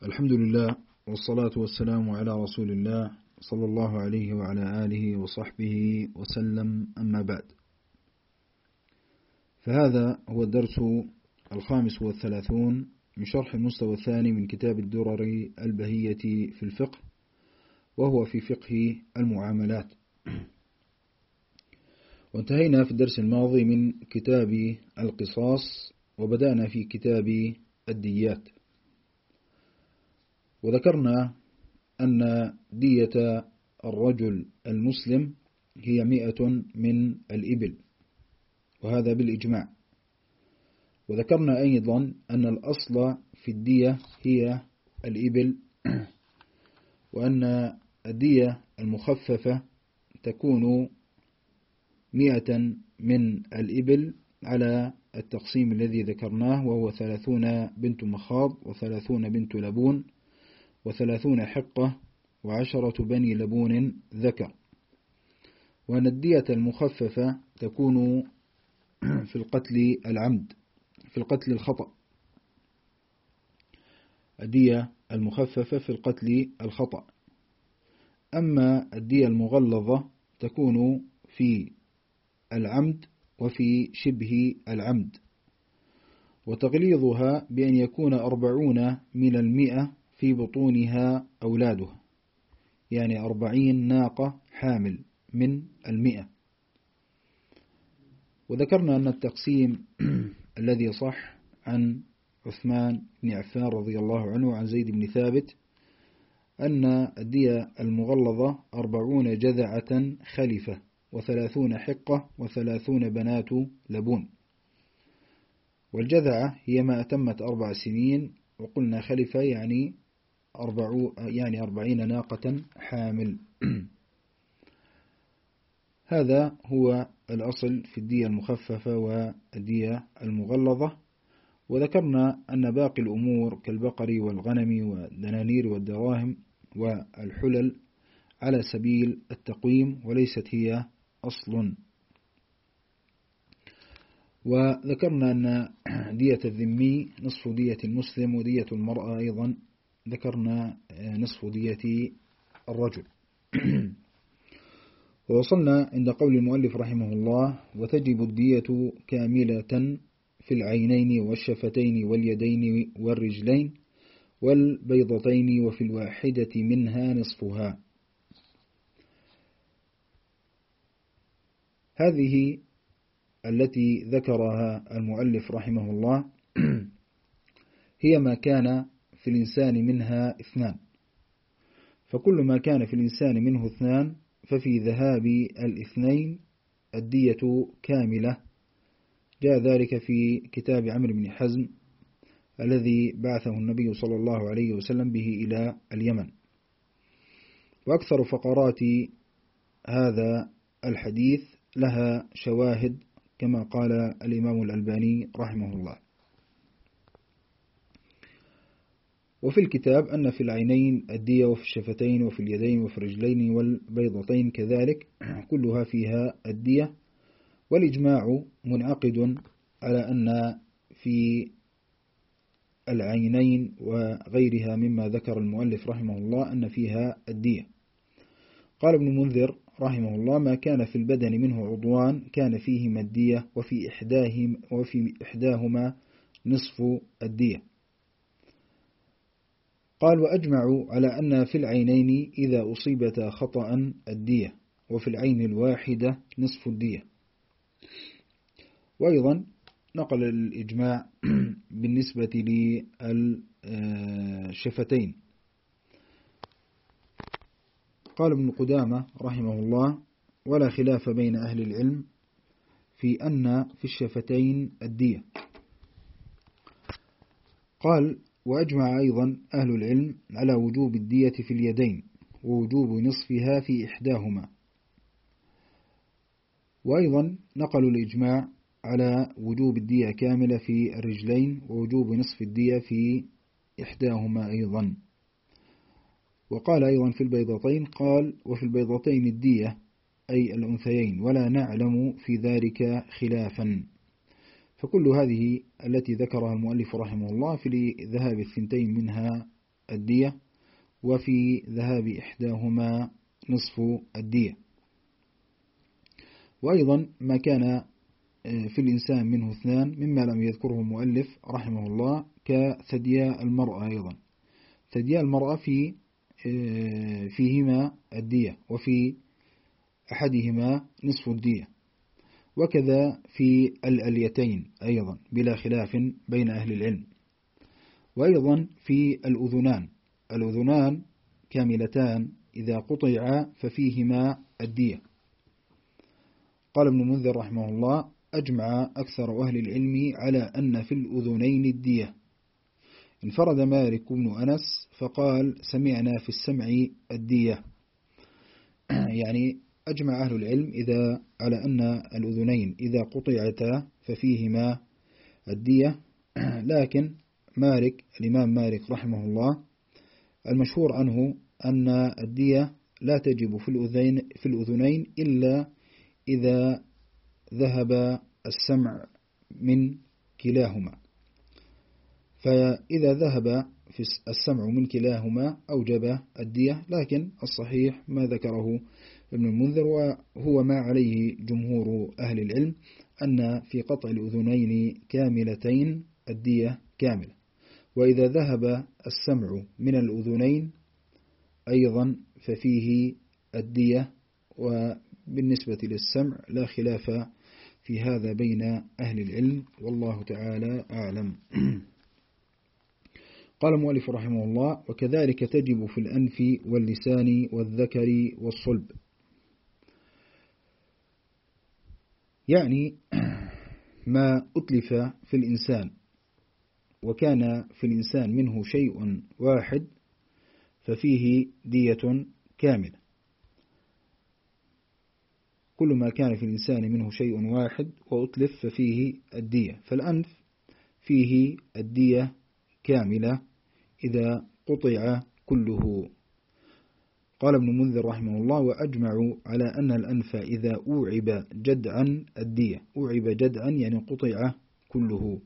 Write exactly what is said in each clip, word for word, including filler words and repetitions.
الحمد لله والصلاة والسلام على رسول الله صلى الله عليه وعلى آله وصحبه وسلم، أما بعد، فهذا هو الدرس الخامس والثلاثون من شرح المستوى الثاني من كتاب الدرر البهية في الفقه، وهو في فقه المعاملات. وانتهينا في الدرس الماضي من كتاب القصاص، وبدأنا في كتاب الديات، وذكرنا أن دية الرجل المسلم هي مئة من الإبل، وهذا بالإجماع. وذكرنا أيضا أن الأصل في الدية هي الإبل، وأن الدية المخففة تكون مئة من الإبل على التقسيم الذي ذكرناه، وهو ثلاثون بنت مخاض وثلاثون بنت لبون وثلاثون حقة وعشرة بني لبون ذكر. وأن الدية المخففة تكون في القتل العمد في القتل الخطأ الدية المخففة في القتل الخطأ. أما الدية المغلظة تكون في العمد وفي شبه العمد، وتغليظها بأن يكون أربعون من المئة في بطونها أولادها، يعني أربعين ناقة حامل من المئة. وذكرنا أن التقسيم الذي صح عن عثمان بن عفان رضي الله عنه وعن زيد بن ثابت أن الدية المغلظة أربعون جذعة خلفة وثلاثون حقة وثلاثون بنات لبون. والجذعة هي ما أتمت أربع سنين، وقلنا خلفة يعني أربع يعني أربعين ناقة حامل. هذا هو الأصل في الدية المخففة والدية المغلظة. وذكرنا أن باقي الأمور كالبقر والغنم والدنانير والدراهم والحلل على سبيل التقويم، وليست هي أصل. وذكرنا أن دية الذمي نصف دية المسلم، ودية المرأة أيضا ذكرنا نصف دية الرجل. ووصلنا عند قول المؤلف رحمه الله: وتجب الدية كاملة في العينين والشفتين واليدين والرجلين والبيضتين، وفي الواحدة منها نصفها. هذه التي ذكرها المؤلف رحمه الله هي ما كان في الإنسان منها اثنان، فكل ما كان في الإنسان منه اثنان ففي ذهاب الاثنين الدية كاملة. جاء ذلك في كتاب عمرو بن حزم الذي بعثه النبي صلى الله عليه وسلم به إلى اليمن. وأكثر فقرات هذا الحديث لها شواهد كما قال الإمام الألباني رحمه الله. وفي الكتاب أن في العينين الدية، وفي الشفتين، وفي اليدين، وفي الرجلين والبيضتين كذلك، كلها فيها الدية. والإجماع منعقد على أن في العينين وغيرها مما ذكر المؤلف رحمه الله أن فيها الدية. قال ابن منذر رحمه الله: ما كان في البدن منه عضوان كان فيهما الدية، وفي إحداهما, وفي إحداهما نصف الدية. قال: وأجمعوا على أن في العينين إذا أصيبتا خطأ الدية، وفي العين الواحدة نصف الدية. وأيضا نقل الإجماع بالنسبة للشفتين. قال ابن قدامة رحمه الله: ولا خلاف بين أهل العلم في أن في الشفتين الدية. قال: وأجمع أيضا أهل العلم على وجوب الدية في اليدين، ووجوب نصفها في إحداهما. وأيضا نقلوا الإجماع على وجوب الدية كاملة في الرجلين، ووجوب نصف الدية في إحداهما أيضا. وقال أيضا في البيضتين، قال: وفي البيضتين الدية أي الأنثيين، ولا نعلم في ذلك خلافا. فكل هذه التي ذكرها المؤلف رحمه الله في ذهاب الثنتين منها الدية، وفي ذهاب إحداهما نصف الدية. وأيضا ما كان في الإنسان منه اثنان مما لم يذكره المؤلف رحمه الله كثدياء المرأة. أيضا ثدياء المرأة في فيهما الدية، وفي أحدهما نصف الدية، وكذا في الأليتين أيضا بلا خلاف بين أهل العلم. وأيضا في الأذنان الأذنان كاملتان إذا قطع ففيهما الدية. قال ابن منذر رحمه الله: أجمع أكثر أهل العلم على أن في الأذنين الدية. انفرد مالك بن أنس فقال: سمعنا في السمع الدية. يعني أجمع أهل العلم إذا على أن الأذنين إذا قطعتا ففيهما الدية، لكن مالك الإمام مالك رحمه الله المشهور عنه أن الدية لا تجب في الأذنين, في الأذنين إلا إذا ذهب السمع من كلاهما، فإذا ذهب في السمع من كلاهما أوجب الدية. لكن الصحيح ما ذكره ابن المنذر وهو ما عليه جمهور أهل العلم، أن في قطع الأذنين كاملتين الدية كاملة، وإذا ذهب السمع من الأذنين أيضا ففيه الدية. وبالنسبة للسمع لا خلاف في هذا بين أهل العلم، والله تعالى أعلم. قال المؤلف رحمه الله: وكذلك تجب في الأنف واللسان والذكر والصلب. يعني ما أتلف في الإنسان وكان في الإنسان منه شيء واحد ففيه دية كاملة. كل ما كان في الإنسان منه شيء واحد وأتلف ففيه الدية، فالأنف فيه الدية كاملة إذا قطع كله. قال ابن منذر رحمه الله: وأجمعوا على أن الأنف إذا أوعب جدعا الدية. أوعب جدعا يعني قطع كله،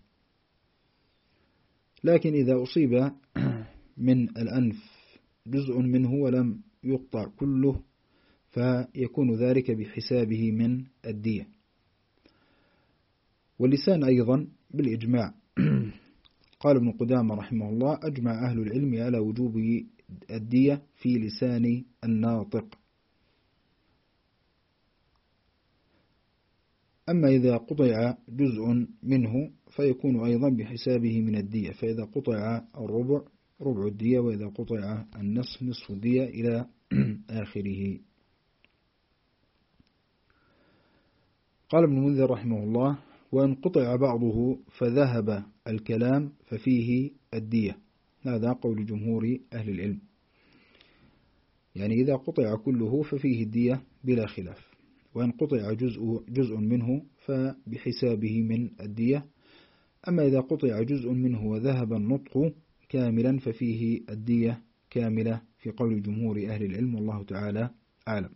لكن إذا أصيب من الأنف جزء منه ولم يقطع كله فيكون ذلك بحسابه من الدية. واللسان أيضا بالإجماع. قال ابن قدامة رحمه الله: أجمع أهل العلم على وجوب الدية في لسان الناطق. أما إذا قطع جزء منه فيكون أيضا بحسابه من الدية، فإذا قطع الربع ربع الدية، وإذا قطع النصف نصف الدية إلى آخره. قال ابن منذر رحمه الله: وإن قطع بعضه فذهب الكلام ففيه الدية. هذا قول جمهور أهل العلم، يعني إذا قطع كله ففيه الدية بلا خلاف، وإن قطع جزء, جزء منه فبحسابه من الدية. أما إذا قطع جزء منه وذهب النطق كاملا ففيه الدية كاملة في قول جمهور أهل العلم، والله تعالى أعلم.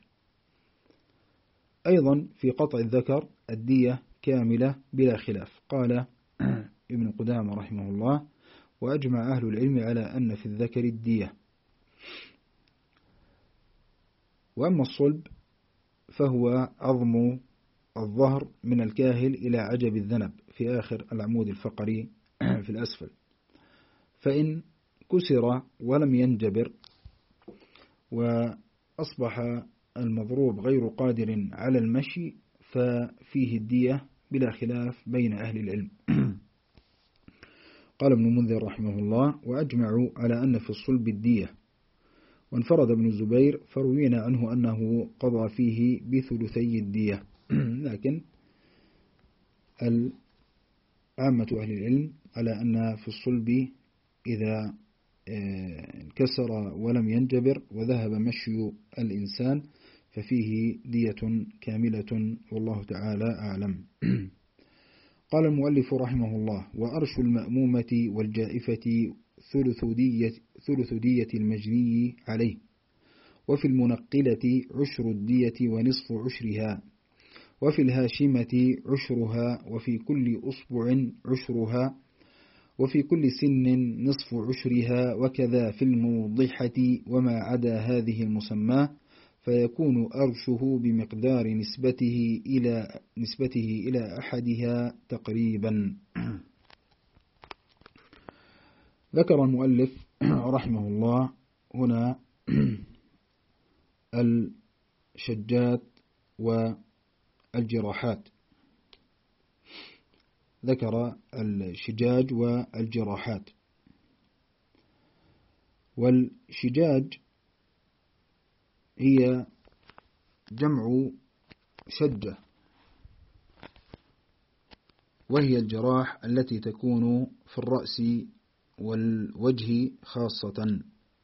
أيضا في قطع الذكر الدية كاملة بلا خلاف. قال ابن قدامة رحمه الله: وأجمع أهل العلم على أن في الذكر الدية. وأما الصلب فهو عظم الظهر من الكاهل إلى عجب الذنب في آخر العمود الفقري في الأسفل، فإن كسر ولم ينجبر وأصبح المضروب غير قادر على المشي ففيه الدية بلا خلاف بين أهل العلم. قال ابن منذر رحمه الله: وأجمعوا على أن في الصلب الدية. وانفرد ابن الزبير فروينا عنه أنه قضى فيه بثلثي الدية. لكن عامة أهل العلم على أن في الصلب إذا انكسر ولم ينجبر وذهب مشي الإنسان ففيه دية كاملة، والله تعالى أعلم. قال المؤلف رحمه الله: وأرش المأمومة والجائفة ثلث دية, ثلث دية المجني عليه، وفي المنقلة عشر الدية ونصف عشرها، وفي الهاشمة عشرها، وفي كل أصبع عشرها، وفي كل سن نصف عشرها، وكذا في الموضحة وما عدا هذه المسمى، فيكون أرشه بمقدار نسبته إلى نسبته إلى أحدها تقريبا. ذكر المؤلف رحمه الله هنا الشجات والجراحات. ذكر الشجاج والجراحات. والشجاج هي جمع شجة، وهي الجراح التي تكون في الرأس والوجه خاصة.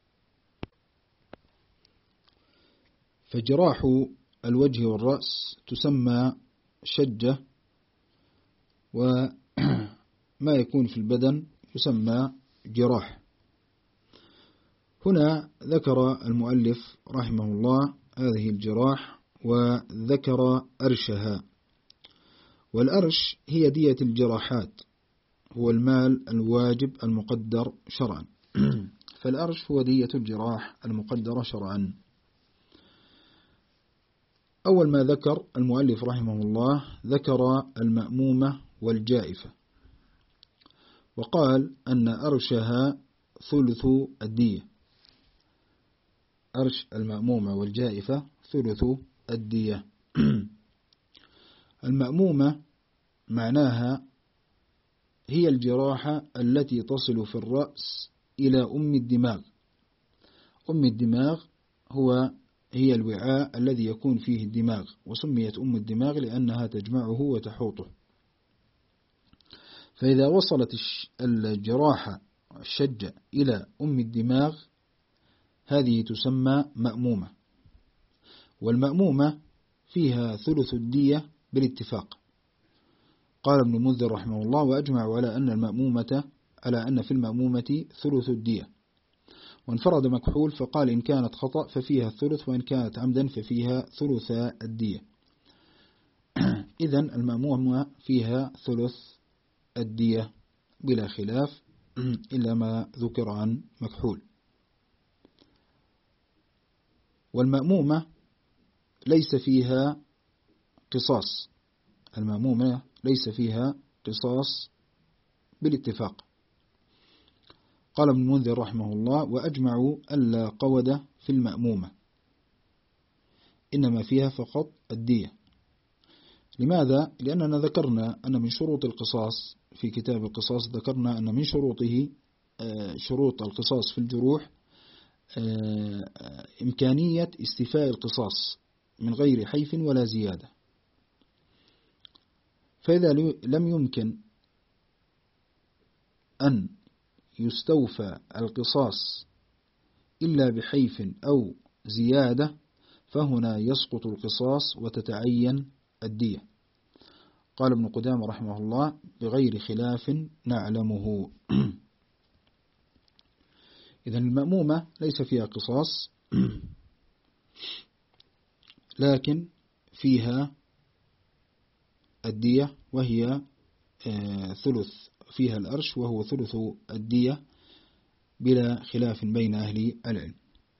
فجراح الوجه والرأس تسمى شجة، وما يكون في البدن يسمى جراح. هنا ذكر المؤلف رحمه الله هذه الجراح وذكر أرشها. والأرش هي دية الجراحات، هو المال الواجب المقدر شرعا. فالأرش هو دية الجراح المقدرة شرعا. أول ما ذكر المؤلف رحمه الله ذكر المأمومة والجائفة، وقال أن أرشها ثلث الدية. أرش المأمومة والجائفة ثلث الدية. المأمومة معناها هي الجراحة التي تصل في الرأس إلى أم الدماغ. أم الدماغ هو هي الوعاء الذي يكون فيه الدماغ، وسميت أم الدماغ لأنها تجمعه وتحوطه. فإذا وصلت الجراحة الشجة إلى أم الدماغ هذه تسمى مأمومة. والمأمومة فيها ثلث الدية بالاتفاق. قال ابن منذر رحمه الله: وأجمع على أن المأمومة على أن في المأمومة ثلث الدية. وانفرد مكحول فقال إن كانت خطأ ففيها الثلث، وإن كانت عمدا ففيها ثلث الدية. إذن المأمومة فيها ثلث الدية بلا خلاف إلا ما ذكر عن مكحول. والمأمومة ليس فيها قصاص. المأمومة ليس فيها قصاص بالاتفاق. قال ابن منذر رحمه الله: وأجمعوا ألا قود في المأمومة، إنما فيها فقط الدية. لماذا؟ لأننا ذكرنا أن من شروط القصاص في كتاب القصاص، ذكرنا أن من شروطه شروط القصاص في الجروح إمكانية استيفاء القصاص من غير حيف ولا زيادة. فإذا لم يمكن أن يستوفى القصاص إلا بحيف أو زيادة فهنا يسقط القصاص وتتعين الدية. قال ابن قدامة رحمه الله: بغير خلاف نعلمه. إذن المأمومة ليس فيها قصاص، لكن فيها الدية، وهي ثلث، فيها الأرش وهو ثلث الدية بلا خلاف بين أهل العلم.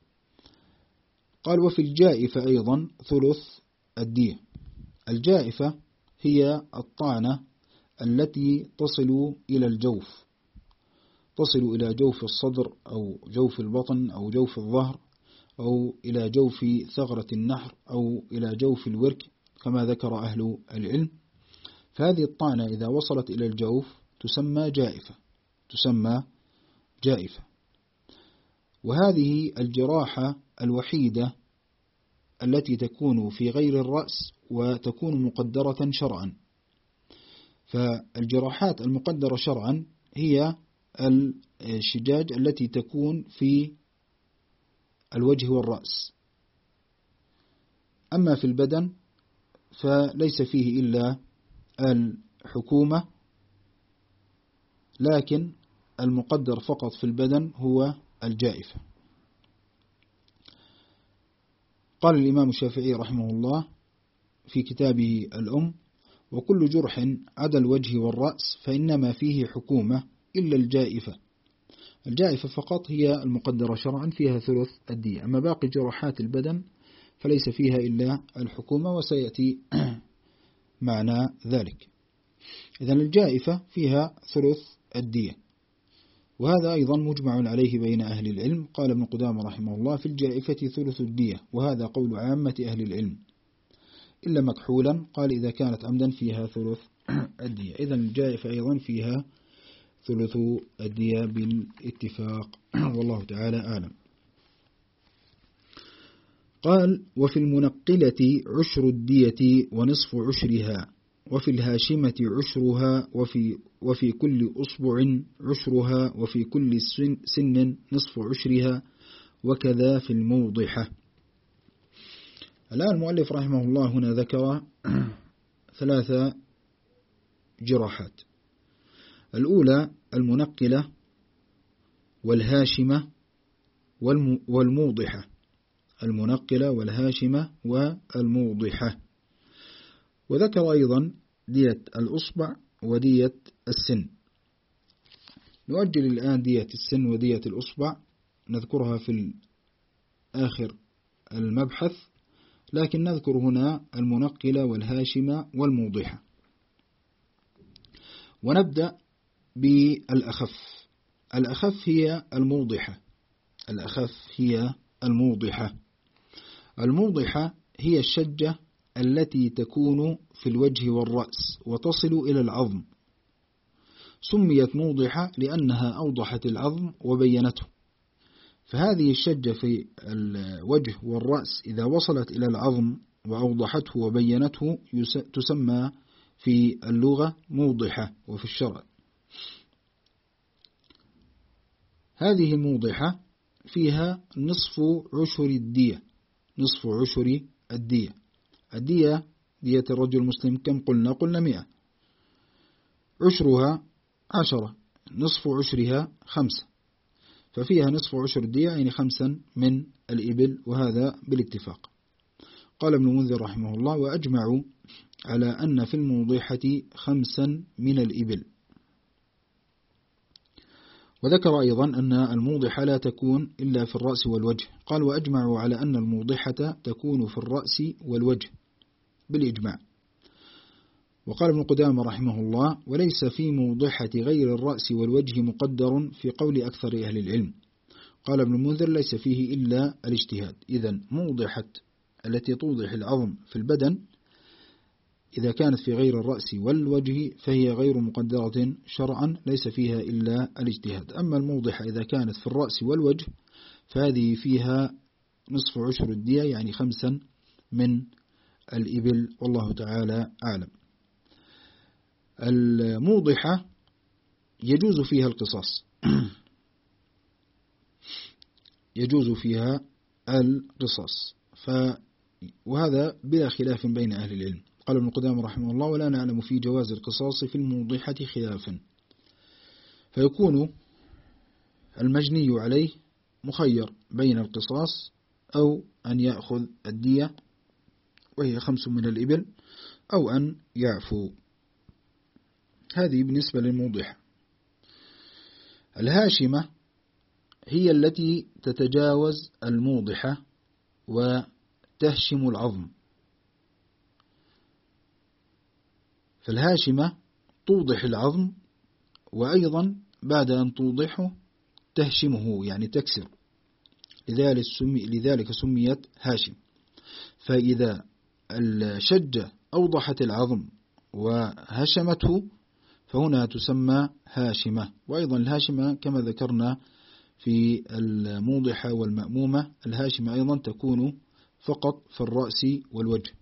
قال: وفي الجائفة أيضا ثلث الدية. الجائفة هي الطعنة التي تصل إلى الجوف، تصل إلى جوف الصدر أو جوف البطن أو جوف الظهر أو إلى جوف ثغرة النحر أو إلى جوف الورك كما ذكر أهل العلم. فهذه الطعنة إذا وصلت إلى الجوف تسمى جائفة، تسمى جائفة. وهذه الجراحة الوحيدة التي تكون في غير الرأس وتكون مقدرة شرعا. فالجراحات المقدرة شرعا هي الشجاج التي تكون في الوجه والرأس. أما في البدن فليس فيه إلا الحكومة، لكن المقدر فقط في البدن هو الجائفة. قال الإمام الشافعي رحمه الله في كتابه الأم: وكل جرح عدا الوجه والرأس فإنما فيه حكومة إلا الجائفة. الجائفة فقط هي المقدرة شرعا فيها ثلث الدية، أما باقي جراحات البدن فليس فيها إلا الحكومة، وسيأتي معنى ذلك. إذن الجائفة فيها ثلث الدية، وهذا أيضا مجمع عليه بين أهل العلم. قال ابن قدامة رحمه الله: في الجائفة ثلث الدية، وهذا قول عامة أهل العلم إلا مكحولا، قال إذا كانت عمدا فيها ثلث الدية. إذن الجائفة أيضا فيها ثلث الدية بالاتفاق، والله تعالى أعلم. قال: وفي المنقلة عشر الدية ونصف عشرها، وفي الهاشمة عشرها، وفي, وفي كل أصبع عشرها، وفي كل سن نصف عشرها، وكذا في الموضحة. الآن المؤلف رحمه الله هنا ذكر ثلاثة جراحات: الأولى المنقلة والهاشمة والموضحة. المنقلة والهاشمة والموضحة. وذكر أيضا دية الأصبع ودية السن. نؤجل الآن دية السن ودية الأصبع، نذكرها في آخر المبحث، لكن نذكر هنا المنقلة والهاشمة والموضحة. ونبدأ بالأخف. الأخف هي الموضحة. الأخف هي الموضحة. الموضحة هي الشجة التي تكون في الوجه والرأس وتصل إلى العظم. سميت موضحة لأنها أوضحت العظم وبينته. فهذه الشجة في الوجه والرأس إذا وصلت إلى العظم وأوضحته وبينته تسمى في اللغة موضحة وفي الشرع. هذه الموضحة فيها نصف عشر الدية. نصف عشر الدية. الدية دية الرجل المسلم كم قلنا؟ قلنا مئة. عشرها عشرة، نصف عشرها خمسة، ففيها نصف عشر الدية يعني خمسا من الإبل، وهذا بالاتفاق. قال ابن المنذر رحمه الله: وأجمعوا على أن في الموضحة خمسا من الإبل. وذكر أيضا أن الموضحة لا تكون إلا في الرأس والوجه. قال: وأجمعوا على أن الموضحة تكون في الرأس والوجه بالإجماع. وقال ابن قدامة رحمه الله: وليس في موضحة غير الرأس والوجه مقدر في قول أكثر أهل العلم. قال ابن المنذر: ليس فيه إلا الاجتهاد. إذن موضحة التي توضح العظم في البدن إذا كانت في غير الرأس والوجه فهي غير مقدرة شرعا، ليس فيها إلا الاجتهاد. أما الموضحة إذا كانت في الرأس والوجه فهذه فيها نصف عشر الدية يعني خمسا من الإبل، والله تعالى أعلم. الموضحة يجوز فيها القصاص. يجوز فيها القصاص، ف وهذا بلا خلاف بين أهل العلم. قال ابن قدامة رحمه الله: ولا نعلم في جواز القصاص في الموضحة خلافا. فيكون المجني عليه مخير بين القصاص أو أن يأخذ الدية وهي خمس من الإبل، أو أن يعفو. هذه بالنسبة للموضحة. الهاشمة هي التي تتجاوز الموضحة وتهشم العظم. فالهاشمة توضح العظم، وأيضا بعد أن توضحه تهشمه يعني تكسر، لذلك, سمي لذلك سميت هاشم. فإذا الشجة أوضحت العظم وهشمته فهنا تسمى هاشمة. وأيضا الهاشمة كما ذكرنا في الموضحة والمأمومة، الهاشمة أيضا تكون فقط في الرأس والوجه.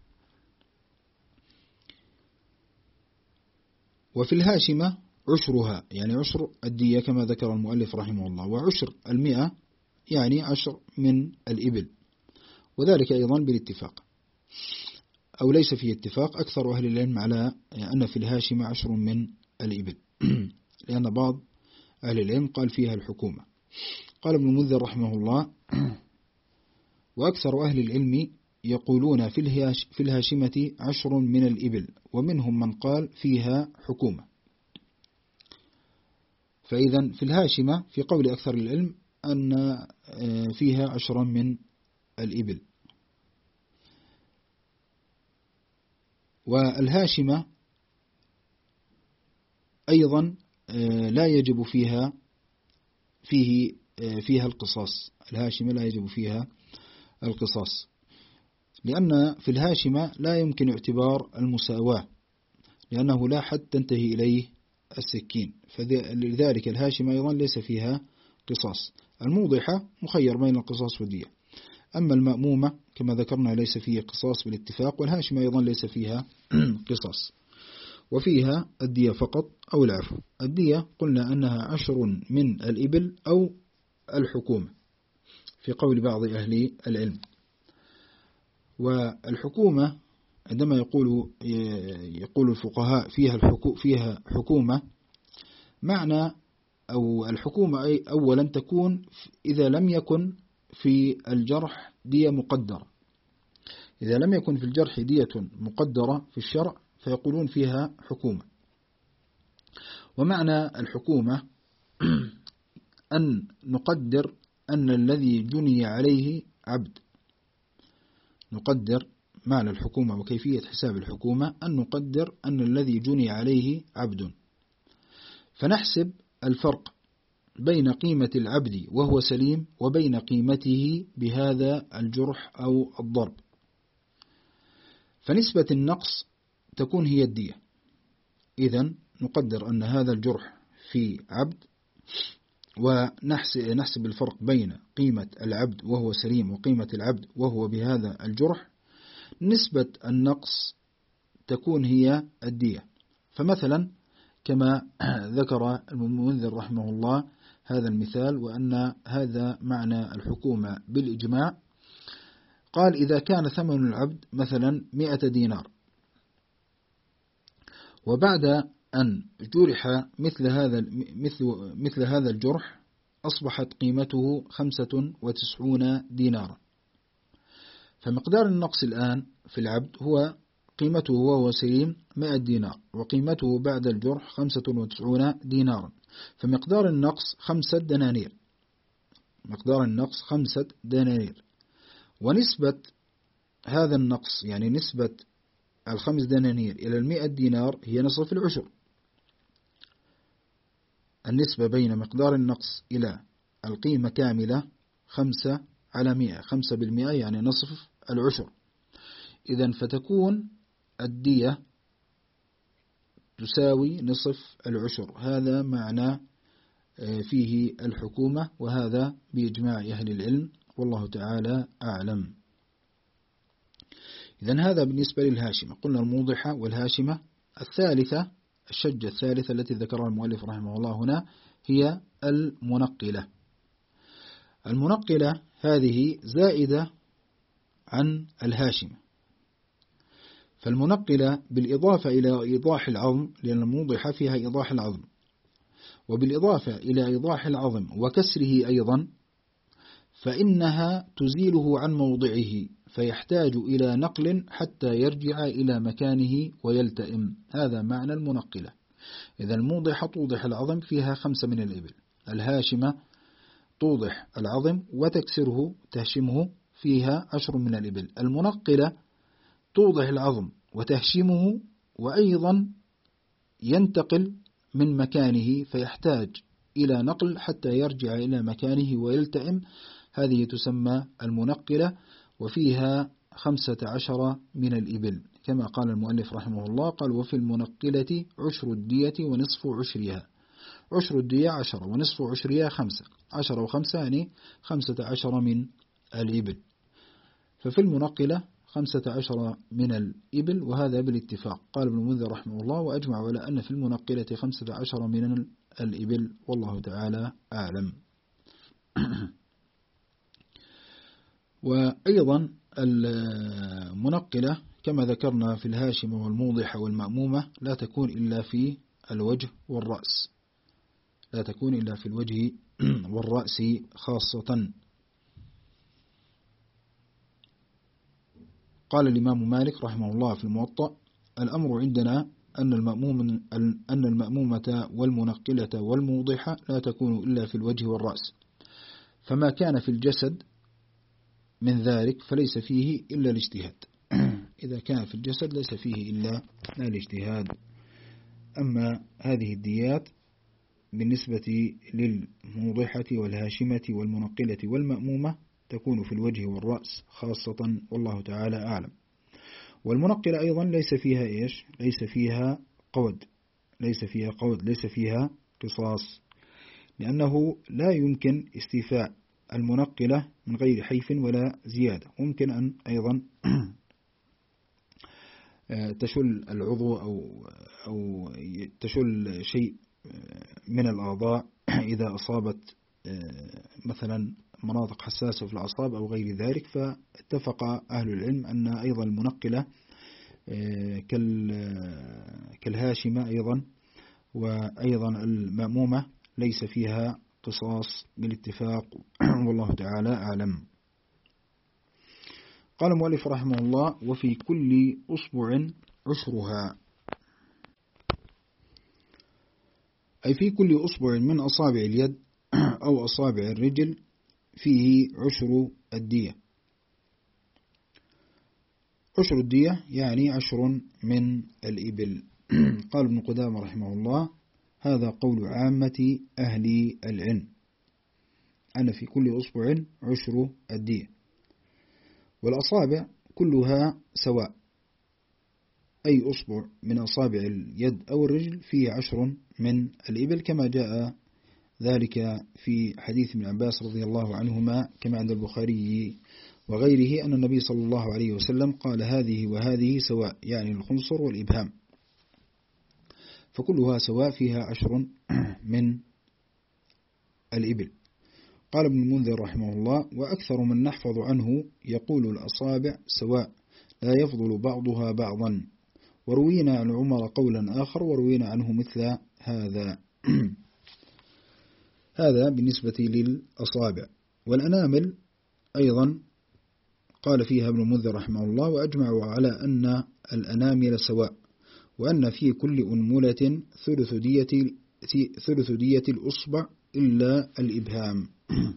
وفي الهاشمة عشرها يعني عشر الدية كما ذكر المؤلف رحمه الله، وعشر المئة يعني عشر من الإبل، وذلك أيضا بالاتفاق، أو ليس فيه اتفاق. أكثر أهل العلم على أن في الهاشمة عشر من الإبل لأن بعض أهل العلم قال فيها الحكومة. قال ابن المنذر رحمه الله: وأكثر أهل العلم يقولون في الهاشمة عشر من الإبل، ومنهم من قال فيها حكومة. فإذا في الهاشمة في قول أكثر العلم أن فيها عشرا من الإبل. والهاشمة أيضا لا يجب فيها فيه فيها القصاص، الهاشمة لا يجب فيها القصاص، لأن في الهاشمة لا يمكن اعتبار المساواة، لأنه لا حد تنتهي إليه السكين، فلذلك الهاشمة أيضا ليس فيها قصاص. الموضحة مخير بين القصاص والدية. أما المأمومة كما ذكرنا ليس فيها قصاص بالاتفاق، والهاشمة أيضا ليس فيها قصاص، وفيها الدية فقط أو العفو. الدية قلنا أنها عشر من الإبل أو الحكومة في قول بعض أهل العلم. والحكومة عندما يقول يقول الفقهاء فيها الحكو فيها حكومة، معنى أو الحكومة أي أولا تكون إذا لم يكن في الجرح دية مقدرة، إذا لم يكن في الجرح دية مقدرة في الشرع فيقولون فيها حكومة. ومعنى الحكومة أن نقدر أن الذي جني عليه عبد، نقدر معنى الحكومة وكيفية حساب الحكومة أن نقدر أن الذي جني عليه عبد، فنحسب الفرق بين قيمة العبد وهو سليم وبين قيمته بهذا الجرح أو الضرب، فنسبة النقص تكون هي الدية. إذن نقدر أن هذا الجرح في عبد، ونحسب الفرق بين قيمة العبد وهو سليم وقيمة العبد وهو بهذا الجرح، نسبة النقص تكون هي الدية. فمثلا كما ذكر المنذر رحمه الله هذا المثال، وأن هذا معنى الحكومة بالإجماع، قال إذا كان ثمن العبد مثلا مئة دينار، وبعد أن جرح مثل هذا مثل مثل هذا الجرح أصبحت قيمته خمسة وتسعون دينارا، فمقدار النقص الآن في العبد هو قيمته وهو سليم مئة دينار، وقيمته بعد الجرح خمسة وتسعون دينارا، فمقدار النقص خمسة دنانير، مقدار النقص خمسة دنانير. ونسبة هذا النقص يعني نسبة الخمس دنانير إلى المئة دينار هي نصف العشر. النسبة بين مقدار النقص إلى القيمة كاملة خمسة على مئة، خمسة بالمئة يعني نصف العشر. إذن فتكون الدية تساوي نصف العشر. هذا معنى فيه الحكومة، وهذا بإجماع أهل العلم، والله تعالى أعلم. إذن هذا بالنسبة للهاشمة. قلنا الموضحة والهاشمة. الثالثة الشجة الثالثة التي ذكرها المؤلف رحمه الله هنا هي المنقلة. المنقلة هذه زائدة عن الهاشمة، فالمنقلة بالإضافة إلى إيضاح العظم، لأن الموضحة فيها إيضاح العظم، وبالإضافة إلى إيضاح العظم وكسره أيضا، فإنها تزيله عن موضعه فيحتاج إلى نقل حتى يرجع إلى مكانه ويلتئم. هذا معنى المنقلة. إذا الموضحة توضح العظم فيها خمسة من الإبل، الهاشمة توضح العظم وتكسره تهشمه فيها عشر من الإبل، المنقلة توضح العظم وتهشمه وأيضا ينتقل من مكانه فيحتاج إلى نقل حتى يرجع إلى مكانه ويلتئم. هذه تسمى المنقلة، وفيها خمسة عشر من الإبل كما قال المؤلف رحمه الله، قال وفي المنقلة عشر الدية ونصف عشرها. عشر الدية عشرة ونصف عشرها خمسة، عشرة وخمسة يعني خمسة عشر من الإبل. ففي المنقلة خمسة عشر من الإبل، وهذا بالاتفاق. قال ابن المنذر رحمه الله وأجمع على أن في المنقلة خمسة عشر من الإبل، والله تعالى أعلم. وأيضا المنقلة كما ذكرنا في الهاشمة والموضحة والمأمومة لا تكون إلا في الوجه والرأس، لا تكون إلا في الوجه والرأس خاصة. قال الإمام مالك رحمه الله في الموطأ: الأمر عندنا أن المأموم أن المأمومة والمنقلة والموضحة لا تكون إلا في الوجه والرأس، فما كان في الجسد من ذلك فليس فيه إلا الاجتهاد. إذا كان في الجسد ليس فيه إلا الاجتهاد. أما هذه الديات بالنسبة للموضحة والهاشمة والمنقلة والمأمومة تكون في الوجه والرأس خاصة، والله تعالى أعلم. والمنقلة أيضا ليس فيها إيش؟ ليس فيها قود، ليس فيها قود ليس فيها قصاص، لأنه لا يمكن استيفاء المنقلة من غير حيف ولا زيادة. ممكن أن أيضا تشل العضو أو, أو تشل شيء من الأعضاء إذا أصابت مثلا مناطق حساسة في الأعصاب أو غير ذلك، فاتفق أهل العلم أن أيضا المنقلة كالهاشمة أيضا وأيضا المأمومة ليس فيها قصاص بالاتفاق، والله تعالى أعلم. قال المؤلف رحمه الله: وفي كل أصبع عشرها، أي في كل أصبع من أصابع اليد أو أصابع الرجل فيه عشر الدية. عشر الدية يعني عشر من الإبل. قال ابن قدامة رحمه الله: هذا قول عامة أهل العلم أن في كل أصبع عشر الدية، والأصابع كلها سواء، أي أصبع من أصابع اليد أو الرجل فيه عشر من الإبل، كما جاء ذلك في حديث ابن عباس رضي الله عنهما كما عند البخاري وغيره أن النبي صلى الله عليه وسلم قال: هذه وهذه سواء، يعني الخنصر والإبهام، فكلها سواء فيها عشر من الإبل. قال ابن المنذر رحمه الله: وأكثر من نحفظ عنه يقول الأصابع سواء لا يفضل بعضها بعضا، وروينا عن عمر قولا آخر وروينا عنه مثل هذا. هذا بالنسبة للأصابع. والأنامل أيضا قال فيها ابن المنذر رحمه الله: وأجمعوا على أن الأنامل سواء، وأن في كل أنملة ثلث دية, ثلث دية الأصبع إلا الإبهام،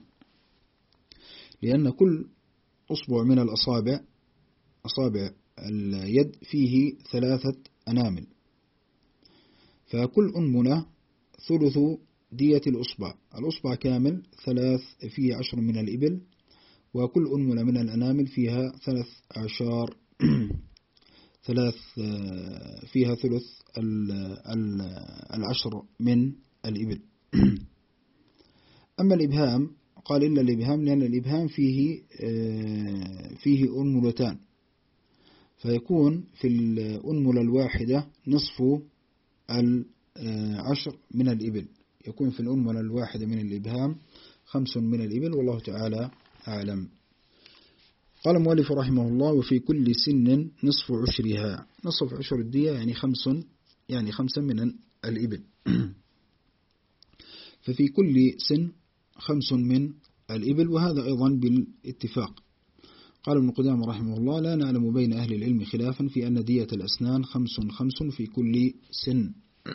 لأن كل أصبع من الأصابع أصابع اليد فيه ثلاثة أنامل، فكل أنملة ثلث دية الأصبع، الأصبع كامل ثلاث فيه عشر من الإبل، وكل أنملة من الأنامل فيها ثلاث أعشار ثلاث فيها ثلث العشر من الإبل. أما الإبهام قال إلا الإبهام، لأن الإبهام فيه فيه أنملتان، فيكون في الأنملة الواحدة نصف العشر من الإبل، يكون في الأنملة الواحدة من الإبهام خمس من الإبل، والله تعالى أعلم. قال المؤلف رحمه الله: وفي كل سن نصف عشرها، نصف عشر الدية يعني خمس يعني خمسة من الإبل. ففي كل سن خمس من الإبل، وهذا أيضا بالاتفاق. قال ابن قدامة رحمه الله: لا نعلم بين أهل العلم خلافا في أن دية الأسنان خمس خمس في كل سن.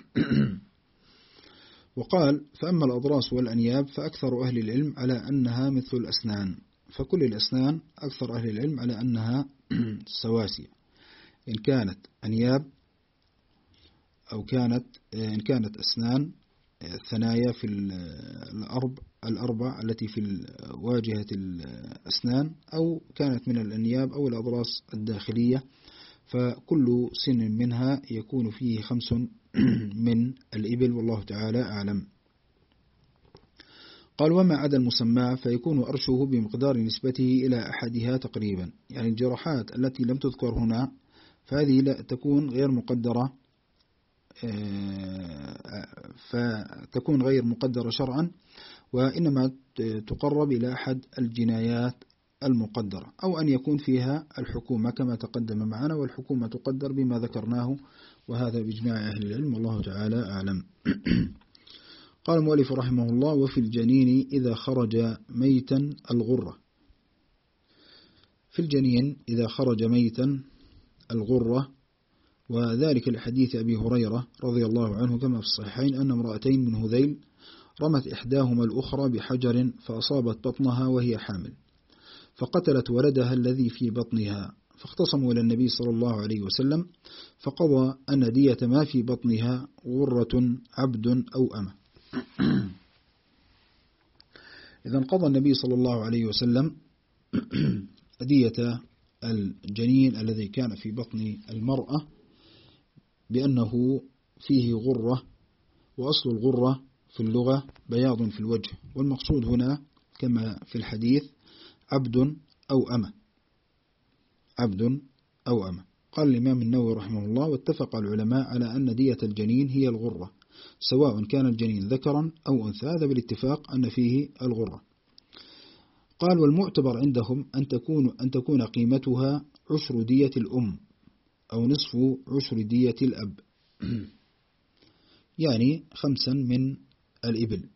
وقال: فأما الأضراس والأنياب فأكثر أهل العلم على أنها مثل الأسنان، فكل الأسنان أكثر أهل العلم على أنها سواسية، إن كانت أنياب أو كانت إن كانت أسنان الثنايا في الأرب الأربع التي في واجهة الأسنان، أو كانت من الأنياب أو الأضراس الداخلية، فكل سن منها يكون فيه خمس من الإبل، والله تعالى أعلم. قال: وما عدا المسمى فيكون أرشه بمقدار نسبته إلى أحدها تقريبا، يعني الجراحات التي لم تذكر هنا فهذه لا تكون غير مقدرة فتكون غير مقدرة شرعا، وإنما تقرب إلى أحد الجنايات المقدرة، أو أن يكون فيها الحكومة كما تقدم معنا، والحكومة تقدر بما ذكرناه، وهذا بإجماع أهل العلم، والله تعالى أعلم. قال المؤلف رحمه الله: وفي الجنين إذا خرج ميتا الغرة، في الجنين إذا خرج ميتا الغرة وذلك لحديث أبي هريرة رضي الله عنه كما في الصحيحين أن امرأتين من هذيل رمت إحداهما الأخرى بحجر فأصابت بطنها وهي حامل فقتلت ولدها الذي في بطنها، فاختصموا إلى النبي صلى الله عليه وسلم فقضى أن دية ما في بطنها غرة عبد أو أمة. إذن قضى النبي صلى الله عليه وسلم دية الجنين الذي كان في بطن المرأة بأنه فيه غرة، وأصل الغرة في اللغة بياض في الوجه، والمقصود هنا كما في الحديث عبد أو أمة، عبد أو أمة. قال الإمام النووي رحمه الله: واتفق العلماء على أن دية الجنين هي الغرة سواء كان الجنين ذكرا أو أنثى، هذا بالاتفاق أن فيه الغرة. قال: والمعتبر عندهم أن تكون, أن تكون قيمتها عشر دية الأم أو نصف عشر دية الأب، يعني خمسا من الإبل،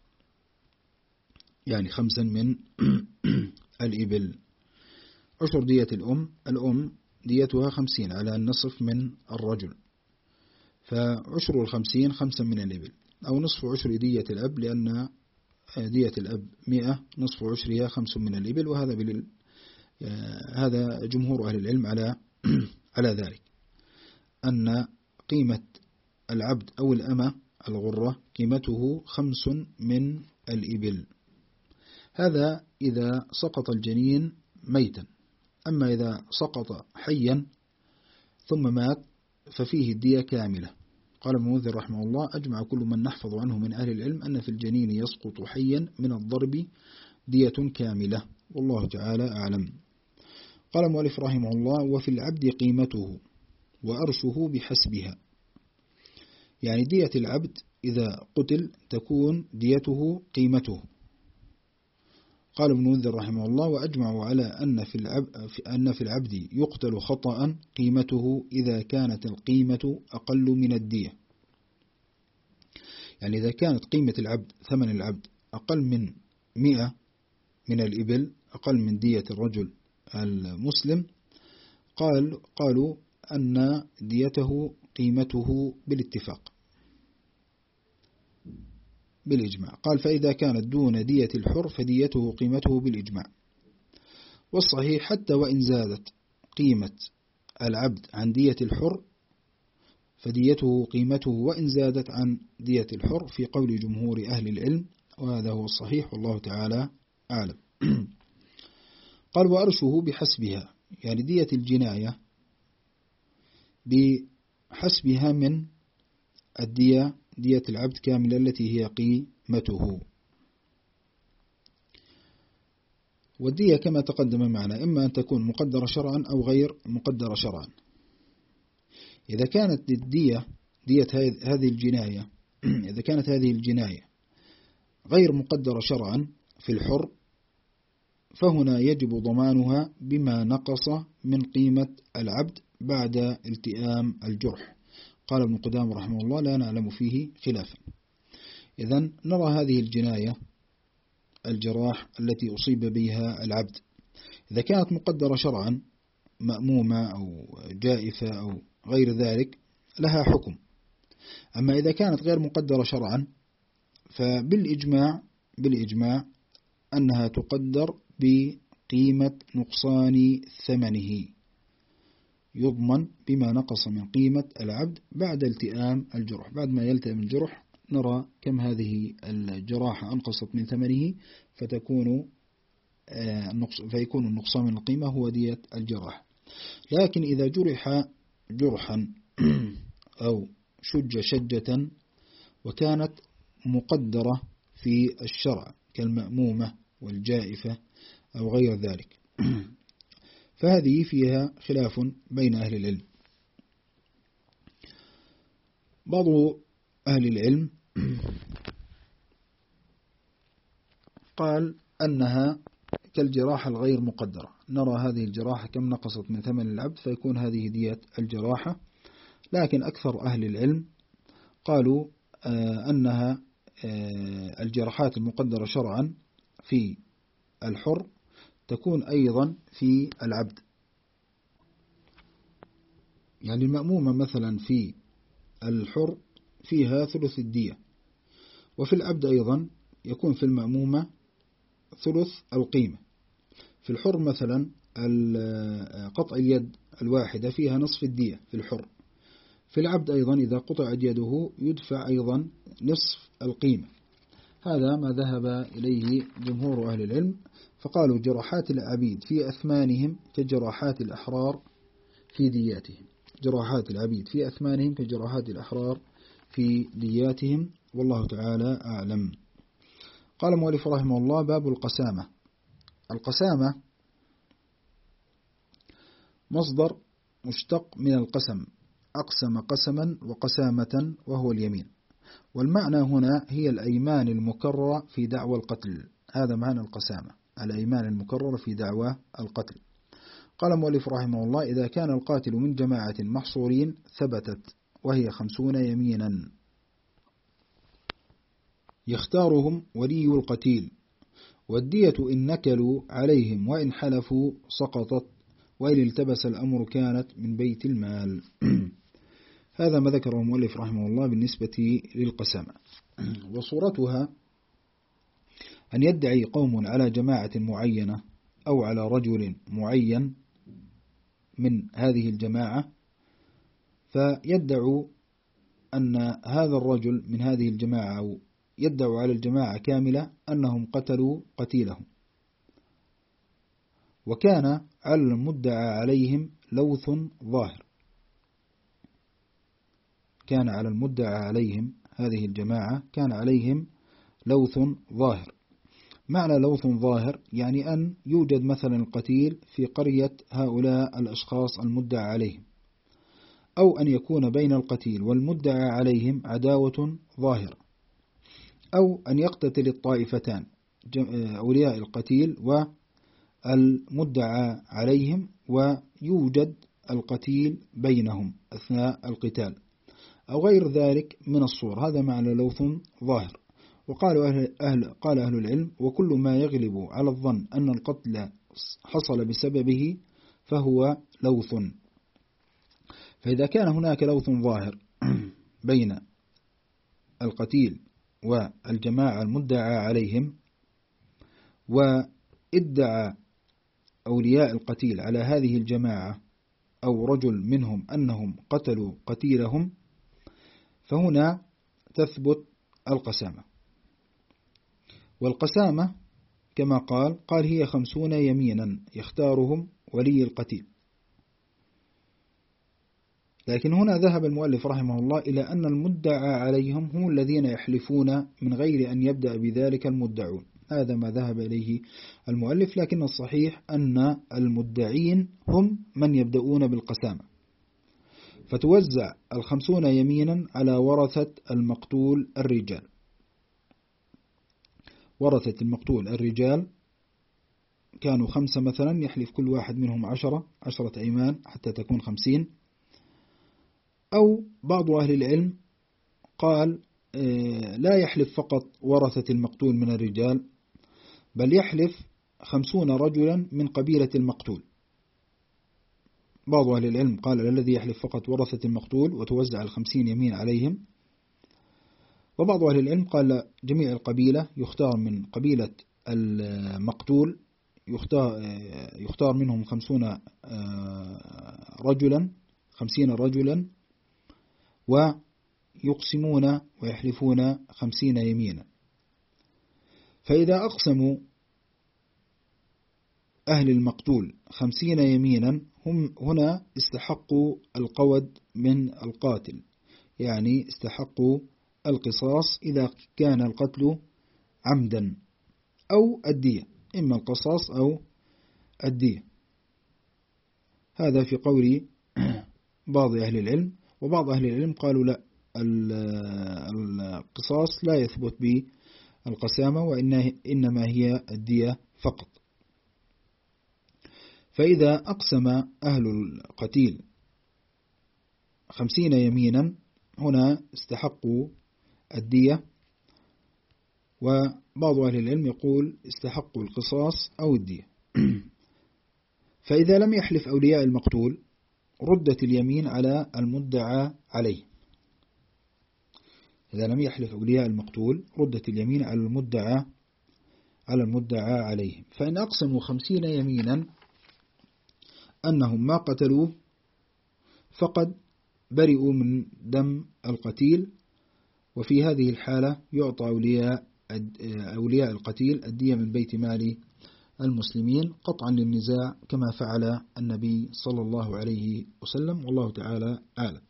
يعني خمسا من الإبل. عشر دية الأم، الأم ديتها خمسين على النصف من الرجل، فعشر الخمسين خمسا من الإبل، أو نصف عشر دية الأب لأن دية الأب مئة، نصف عشرها خمس من الإبل، وهذا بال... هذا جمهور أهل العلم على على ذلك، أن قيمة العبد أو الأمة الغرة قيمته خمس من الإبل. هذا إذا سقط الجنين ميتا، أما إذا سقط حيا ثم مات ففيه الدية كاملة. قال ابن منذر رحمه الله: أجمع كل من نحفظ عنه من أهل العلم أن في الجنين يسقط حيا من الضرب دية كاملة، والله تعالى أعلم. قال المؤلف رحمه الله: وفي العبد قيمته وأرشه بحسبها، يعني دية العبد إذا قتل تكون ديته قيمته. قال ابن منذر رحمه الله: وأجمعوا على أن في العبد, أن في العبد يقتل خطأ قيمته إذا كانت القيمة أقل من الدية، يعني إذا كانت قيمة العبد ثمن العبد أقل من مئة من الإبل، أقل من دية الرجل المسلم، قال قالوا أن ديته قيمته بالاتفاق بالإجماع. قال: فإذا كانت دون دية الحر فديته قيمته بالإجماع. والصحيح حتى وإن زادت قيمة العبد عن دية الحر فديته قيمته وإن زادت عن دية الحر، في قول جمهور أهل العلم، وهذا هو الصحيح والله تعالى أعلم. قال: وأرشه بحسبها، يعني دية الجناية بحسبها من الدية، دية العبد كاملة التي هي قيمته. والدية كما تقدم معنا إما أن تكون مقدرة شرعا أو غير مقدرة شرعا. إذا كانت الدية دية هذه الجناية إذا كانت هذه الجناية غير مقدرة شرعا في الحر، فهنا يجب ضمانها بما نقص من قيمة العبد بعد التئام الجرح. قال ابن قدامة رحمه الله: لا نعلم فيه خلافا. إذن نرى هذه الجناية الجراح التي أصيب بها العبد، إذا كانت مقدرة شرعا مأمومة أو جائفة أو غير ذلك لها حكم. أما إذا كانت غير مقدرة شرعا فبالإجماع بالإجماع أنها تقدر بقيمة نقصان ثمنه، يضمن بما نقص من قيمة العبد بعد التئام الجرح. بعد ما يلتئم الجرح نرى كم هذه الجراحة أنقصت من ثمنه، فتكون فيكون النقصان من القيمة هو دية الجراح. لكن إذا جرح جرحا أو شج شجة وكانت مقدرة في الشرع كالمأمومة والجائفة أو غير ذلك، فهذه فيها خلاف بين أهل العلم. بعض أهل العلم قال أنها كالجراحة الغير مقدرة، نرى هذه الجراحة كم نقصت من ثمن العبد فيكون هذه دية الجراحة. لكن أكثر أهل العلم قالوا أنها الجراحات المقدرة شرعا في الحر تكون أيضا في العبد. يعني المأمومة مثلا في الحر فيها ثلث الدية، وفي العبد أيضا يكون في المأمومة ثلث القيمة. في الحر مثلا قطع اليد الواحدة فيها نصف الدية في الحر. في العبد أيضا إذا قطعت يده يدفع أيضا نصف القيمة. هذا ما ذهب إليه جمهور أهل العلم، فقالوا جراحات العبيد في أثمانهم كجراحات الأحرار في دياتهم. جراحات العبيد في أثمانهم كجراحات الأحرار في دياتهم، والله تعالى أعلم. قال المؤلف رحمه الله: باب القسامة. القسامة مصدر مشتق من القسم، أقسم قسما وقسامة وهو اليمين، والمعنى هنا هي الأيمان المكررة في دعوى القتل. هذا معنى القسامة، الأيمان المكررة في دعوى القتل. قال المؤلف رحمه الله: إذا كان القاتل من جماعة محصورين ثبتت، وهي خمسون يمينا يختارهم ولي القتيل، والدية إن نكلوا عليهم وإن حلفوا سقطت، وإن التبس الأمر كانت من بيت المال. هذا ما ذكره المؤلف رحمه الله بالنسبة للقسامة. وصورتها أن يدعي قوم على جماعة معينة أو على رجل معين من هذه الجماعة، فيدعوا أن هذا الرجل من هذه الجماعة أو يدعوا على الجماعة كاملة أنهم قتلوا قتيلهم، وكان على المدعى عليهم لوث ظاهر. كان على المدعى عليهم هذه الجماعة كان عليهم لوث ظاهر. معنى لوث ظاهر يعني أن يوجد مثلا القتيل في قرية هؤلاء الأشخاص المدعى عليهم، أو أن يكون بين القتيل والمدعى عليهم عداوة ظاهرة، أو أن يقتتل الطائفتان أولياء القتيل والمدعى عليهم ويوجد القتيل بينهم أثناء القتال أو غير ذلك من الصور. هذا معنى لوث ظاهر. وقالوا أهل, أهل قال أهل العلم: وكل ما يغلب على الظن أن القتل حصل بسببه فهو لوث. فإذا كان هناك لوث ظاهر بين القتيل والجماعة المدعى عليهم، وادعى أولياء القتيل على هذه الجماعة أو رجل منهم أنهم قتلوا قتيلهم، فهنا تثبت القسامة. والقسامة كما قال قال هي خمسون يمينا يختارهم ولي القتيل. لكن هنا ذهب المؤلف رحمه الله إلى أن المدعى عليهم هم الذين يحلفون من غير أن يبدأ بذلك المدعون. هذا ما ذهب إليه المؤلف، لكن الصحيح أن المدعين هم من يبدأون بالقسامة، فتوزع الخمسون يمينا على ورثة المقتول الرجال. ورثة المقتول الرجال كانوا خمسة مثلا، يحلف كل واحد منهم عشرة عشرة أيمان حتى تكون خمسين. أو بعض أهل العلم قال لا يحلف فقط ورثة المقتول من الرجال، بل يحلف خمسون رجلا من قبيلة المقتول. بعض أهل العلم قال الذي يحلف فقط ورثة المقتول وتوزع الخمسين يمين عليهم. وبعض أهل العلم قال جميع القبيلة يختار من قبيلة المقتول، يختار, يختار منهم خمسون رجلا خمسين رجلا ويقسمون ويحلفون خمسين يمينا. فإذا أقسموا أهل المقتول خمسين يمينا هم هنا استحقوا القود من القاتل، يعني استحقوا القصاص إذا كان القتل عمدا أو الدية، إما القصاص أو الدية. هذا في قول بعض أهل العلم. وبعض أهل العلم قالوا لا، القصاص لا يثبت بالقسامة، وإنما هي الدية فقط. فإذا أقسم أهل القتيل خمسين يمينا هنا استحقوا الدية. وبعض أهل العلم يقول استحقوا القصاص أو الدية. فإذا لم يحلف أولياء المقتول ردت اليمين على المدعى عليه. إذا لم يحلف أولياء المقتول ردت اليمين على المدعى على المدعى عليه. فإن أقسموا خمسين يمينا أنهم ما قتلوه فقد برئوا من دم القتيل، وفي هذه الحالة يعطى أولياء أولياء القتيل الدية من بيت مال المسلمين قطعا للنزاع كما فعل النبي صلى الله عليه وسلم، والله تعالى أعلم.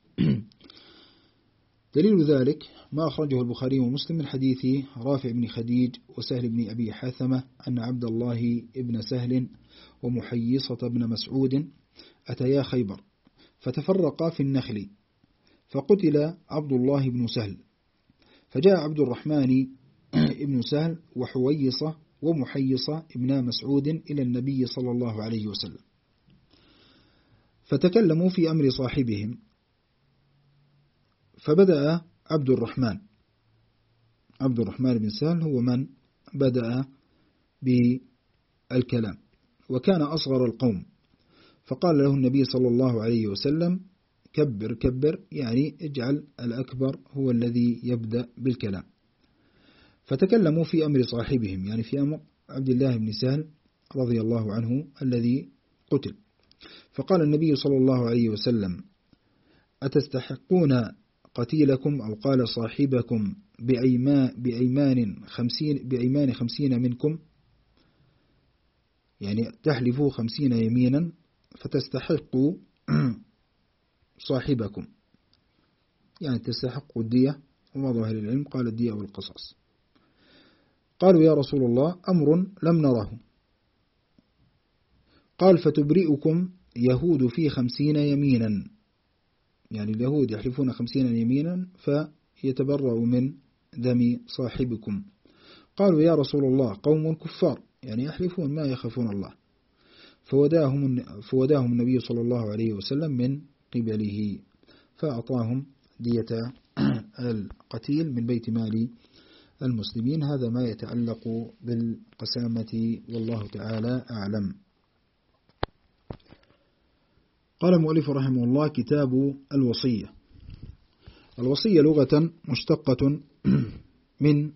دليل ذلك ما أخرجه البخاري ومسلم من حديث رافع بن خديج وسهل بن أبي حاثمة أن عبد الله بن سهل ومحيصة بن مسعود أتيا خيبر فتفرقا في النخل، فقتل عبد الله بن سهل، فجاء عبد الرحمن بن سهل وحويصة ومحيصة ابن مسعود إلى النبي صلى الله عليه وسلم، فتكلموا في أمر صاحبهم، فبدأ عبد الرحمن عبد الرحمن بن سهل هو من بدأ بالكلام، وكان أصغر القوم، فقال له النبي صلى الله عليه وسلم كبر كبر، يعني اجعل الأكبر هو الذي يبدأ بالكلام. فتكلموا في أمر صاحبهم، يعني في أمر عبد الله بن سهل رضي الله عنه الذي قتل. فقال النبي صلى الله عليه وسلم أتستحقون قتيلكم، أو قال صاحبكم بأيمان خمسين, بأيمان خمسين منكم، يعني تحلفوا خمسين يمينا فتستحقوا صاحبكم، يعني تستحقوا الدية. وما ظاهر العلم قال الدية والقصاص. قالوا يا رسول الله أمر لم نره. قال فتبرئكم يهود في خمسين يمينا، يعني اليهود يحلفون خمسين يمينا فيتبرأوا من دم صاحبكم. قالوا يا رسول الله قوم كفار، يعني يحلفون ما يخافون الله. فوداهم, فوداهم النبي صلى الله عليه وسلم من قبله، فأعطاهم دية القتيل من بيت مال المسلمين. هذا ما يتعلق بالقسامة، والله تعالى أعلم. قال المؤلف رحمه الله كتاب الوصية. الوصية لغة مشتقة من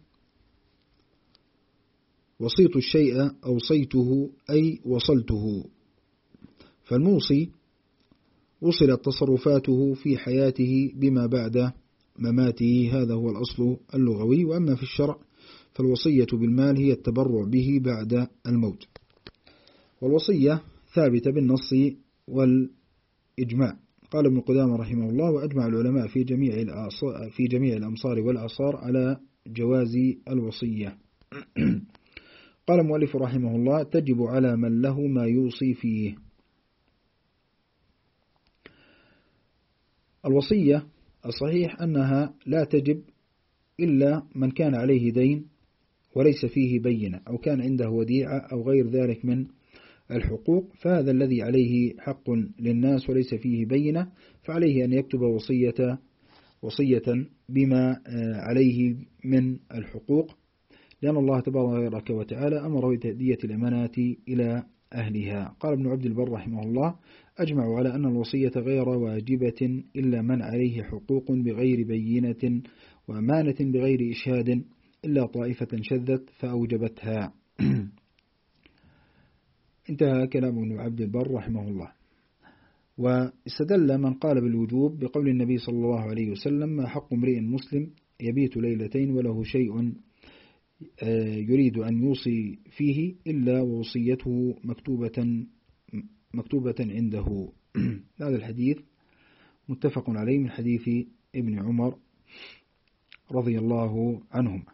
وصيت الشيء أوصيته أي وصلته، فالموصي وصلت تصرفاته في حياته بما بعد مماته، هذا هو الأصل اللغوي. وأما في الشرع فالوصية بالمال هي التبرع به بعد الموت. والوصية ثابتة بالنص والإجماع. قال ابن قدامة رحمه الله وأجمع العلماء في جميع في جميع الأمصار والأعصار على جواز الوصية. قال المؤلف رحمه الله تجب على من له ما يوصي فيه. الوصية الصحيح أنها لا تجب إلا من كان عليه دين وليس فيه بينة، أو كان عنده وديعة أو غير ذلك من الحقوق، فهذا الذي عليه حق للناس وليس فيه بينة فعليه أن يكتب وصية وصية بما عليه من الحقوق، لأن الله تبارك وتعالى أمر بتأدية الأمانات إلى أهلها. قال ابن عبد البر رحمه الله أجمعوا على أن الوصية غير واجبة إلا من عليه حقوق بغير بينة وأمانة بغير إشهاد إلا طائفة شذت فأوجبتها. انتهى كلام ابن عبد البر رحمه الله. واستدل من قال بالوجوب بقول النبي صلى الله عليه وسلم ما حق امرئ مسلم يبيت ليلتين وله شيء يريد أن يوصي فيه إلا ووصيته مكتوبة مكتوبة عنده. هذا الحديث متفق عليه من حديث ابن عمر رضي الله عنهما.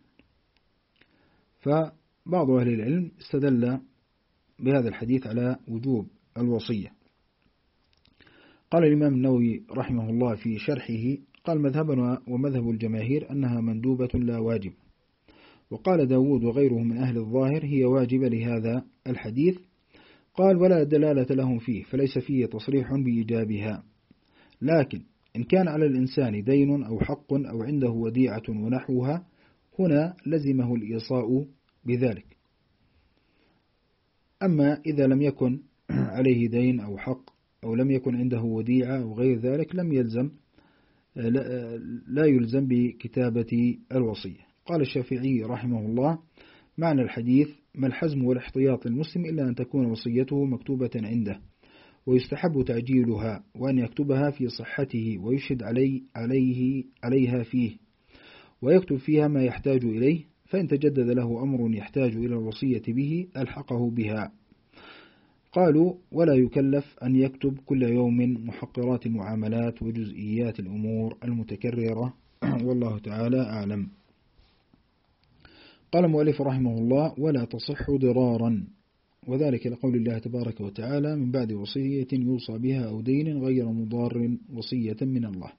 فبعض أهل العلم استدل بهذا الحديث على وجوب الوصية. قال الإمام النووي رحمه الله في شرحه قال مذهبنا ومذهب الجماهير أنها مندوبة لا واجب. وقال داود وغيره من أهل الظاهر هي واجبة لهذا الحديث. قال ولا دلالة لهم فيه فليس فيه تصريح بإيجابها، لكن إن كان على الإنسان دين أو حق أو عنده وديعة ونحوها هنا لزمه الإيصاء بذلك. أما إذا لم يكن عليه دين أو حق أو لم يكن عنده وديعة أو غير ذلك لم يلزم لا يلزم بكتابة الوصية. قال الشافعي رحمه الله: معنى الحديث: ما الحزم والاحتياط للمسلم إلا أن تكون وصيته مكتوبة عنده، ويستحب تعجيلها، وأن يكتبها في صحته ويشهد علي عليه عليها فيه، ويكتب فيها ما يحتاج إليه، فإن تجدد له أمر يحتاج إلى الوصية به ألحقه بها. قالوا: ولا يكلف أن يكتب كل يوم محقرات المعاملات وجزئيات الأمور المتكررة، والله تعالى أعلم. قال المؤلف رحمه الله: ولا تصح ضرارا، وذلك لقول الله تبارك وتعالى: من بعد وصية يوصى بها أو دين غير مضار وصية من الله.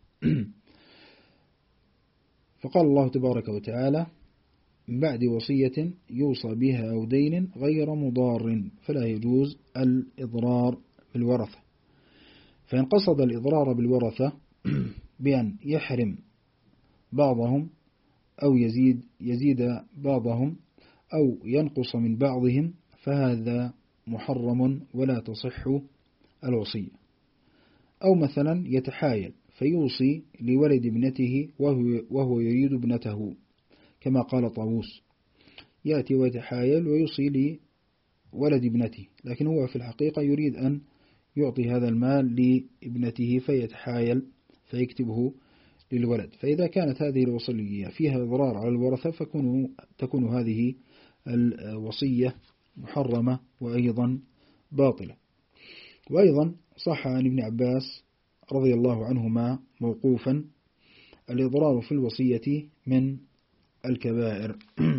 فقال الله تبارك وتعالى: من بعد وصية يوصى بها أو دين غير مضار، فلا يجوز الإضرار بالورثة. فإن قصد الإضرار بالورثة بأن يحرم بعضهم أو يزيد يزيد بعضهم أو ينقص من بعضهم فهذا محرم ولا تصح الوصية. أو مثلا يتحايل فيوصي لولد ابنته وهو, وهو يريد ابنته، كما قال طاووس: يأتي ويتحايل ويوصي لولد ابنته، لكن هو في الحقيقة يريد أن يعطي هذا المال لابنته فيتحايل فيكتبه للولد. فإذا كانت هذه الوصية فيها إضرار على الورثة فكون تكون هذه الوصية محرمة وأيضا باطلة. وأيضا صح عن ابن عباس رضي الله عنهما موقوفا: الإضرار في الوصية من الكبائر.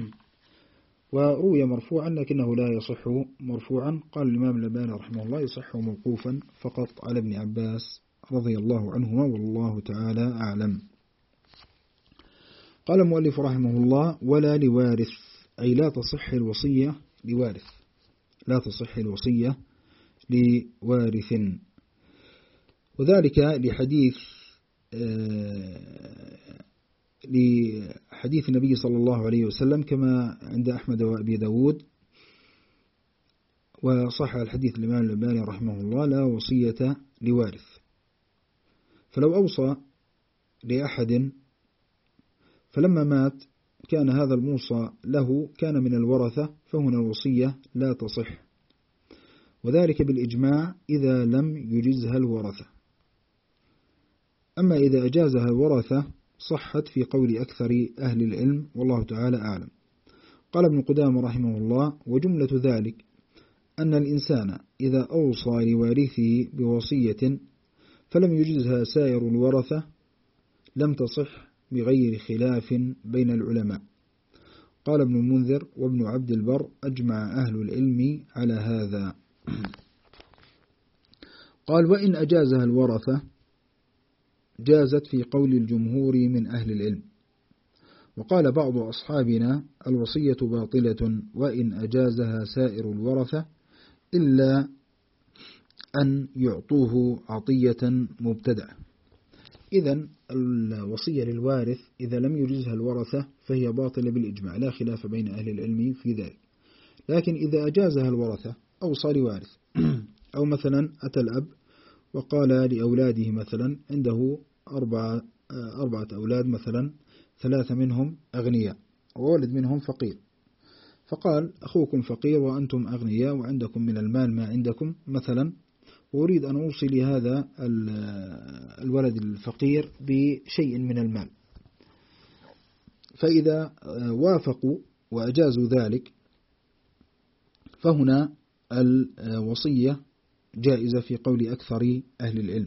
وروي مرفوعا لكنه لا يصح مرفوعا. قال الإمام الألباني رحمه الله: يصح موقوفا فقط على ابن عباس رضي الله عنهما، والله تعالى أعلم. قال المؤلف رحمه الله: ولا لوارث، أي لا تصح الوصية لوارث، لا تصح الوصية لوارث. وذلك لحديث لحديث النبي صلى الله عليه وسلم كما عند أحمد وأبي داود، وصح الحديث الإمام الألباني رحمه الله: لا وصية لوارث. فلو أوصى لأحد فلما مات كان هذا الموصى له كان من الورثة، فهنا الوصية لا تصح، وذلك بالإجماع إذا لم يجزها الورثة. أما إذا أجازها الورثة صحت في قول أكثر أهل العلم، والله تعالى أعلم. قال ابن قدامة رحمه الله: وجملة ذلك أن الإنسان إذا أوصى لوارثه بوصية فلم يجزها سائر الورثة لم تصح بغير خلاف بين العلماء. قال ابن المنذر وابن عبد البر: أجمع أهل العلم على هذا. قال: وإن أجازها الورثة جازت في قول الجمهور من أهل العلم. وقال بعض أصحابنا: الوصية باطلة وإن أجازها سائر الورثة إلا أن يعطوه عطية مبتدأة. إذن الوصية للوارث إذا لم يجزها الورثة فهي باطلة بالإجماع، لا خلاف بين أهل العلم في ذلك. لكن إذا أجازها الورثة أوصى لوارث، أو مثلا أتى الأب وقال لأولاده مثلا عنده أربعة, أربعة أولاد مثلا، ثلاثة منهم أغنياء وولد منهم فقير، فقال: أخوكم فقير وأنتم أغنياء وعندكم من المال ما عندكم مثلا، وأريد أن أوصي لهذا الولد الفقير بشيء من المال. فإذا وافقوا وأجازوا ذلك فهنا الوصية جائزة في قول أكثر أهل العلم.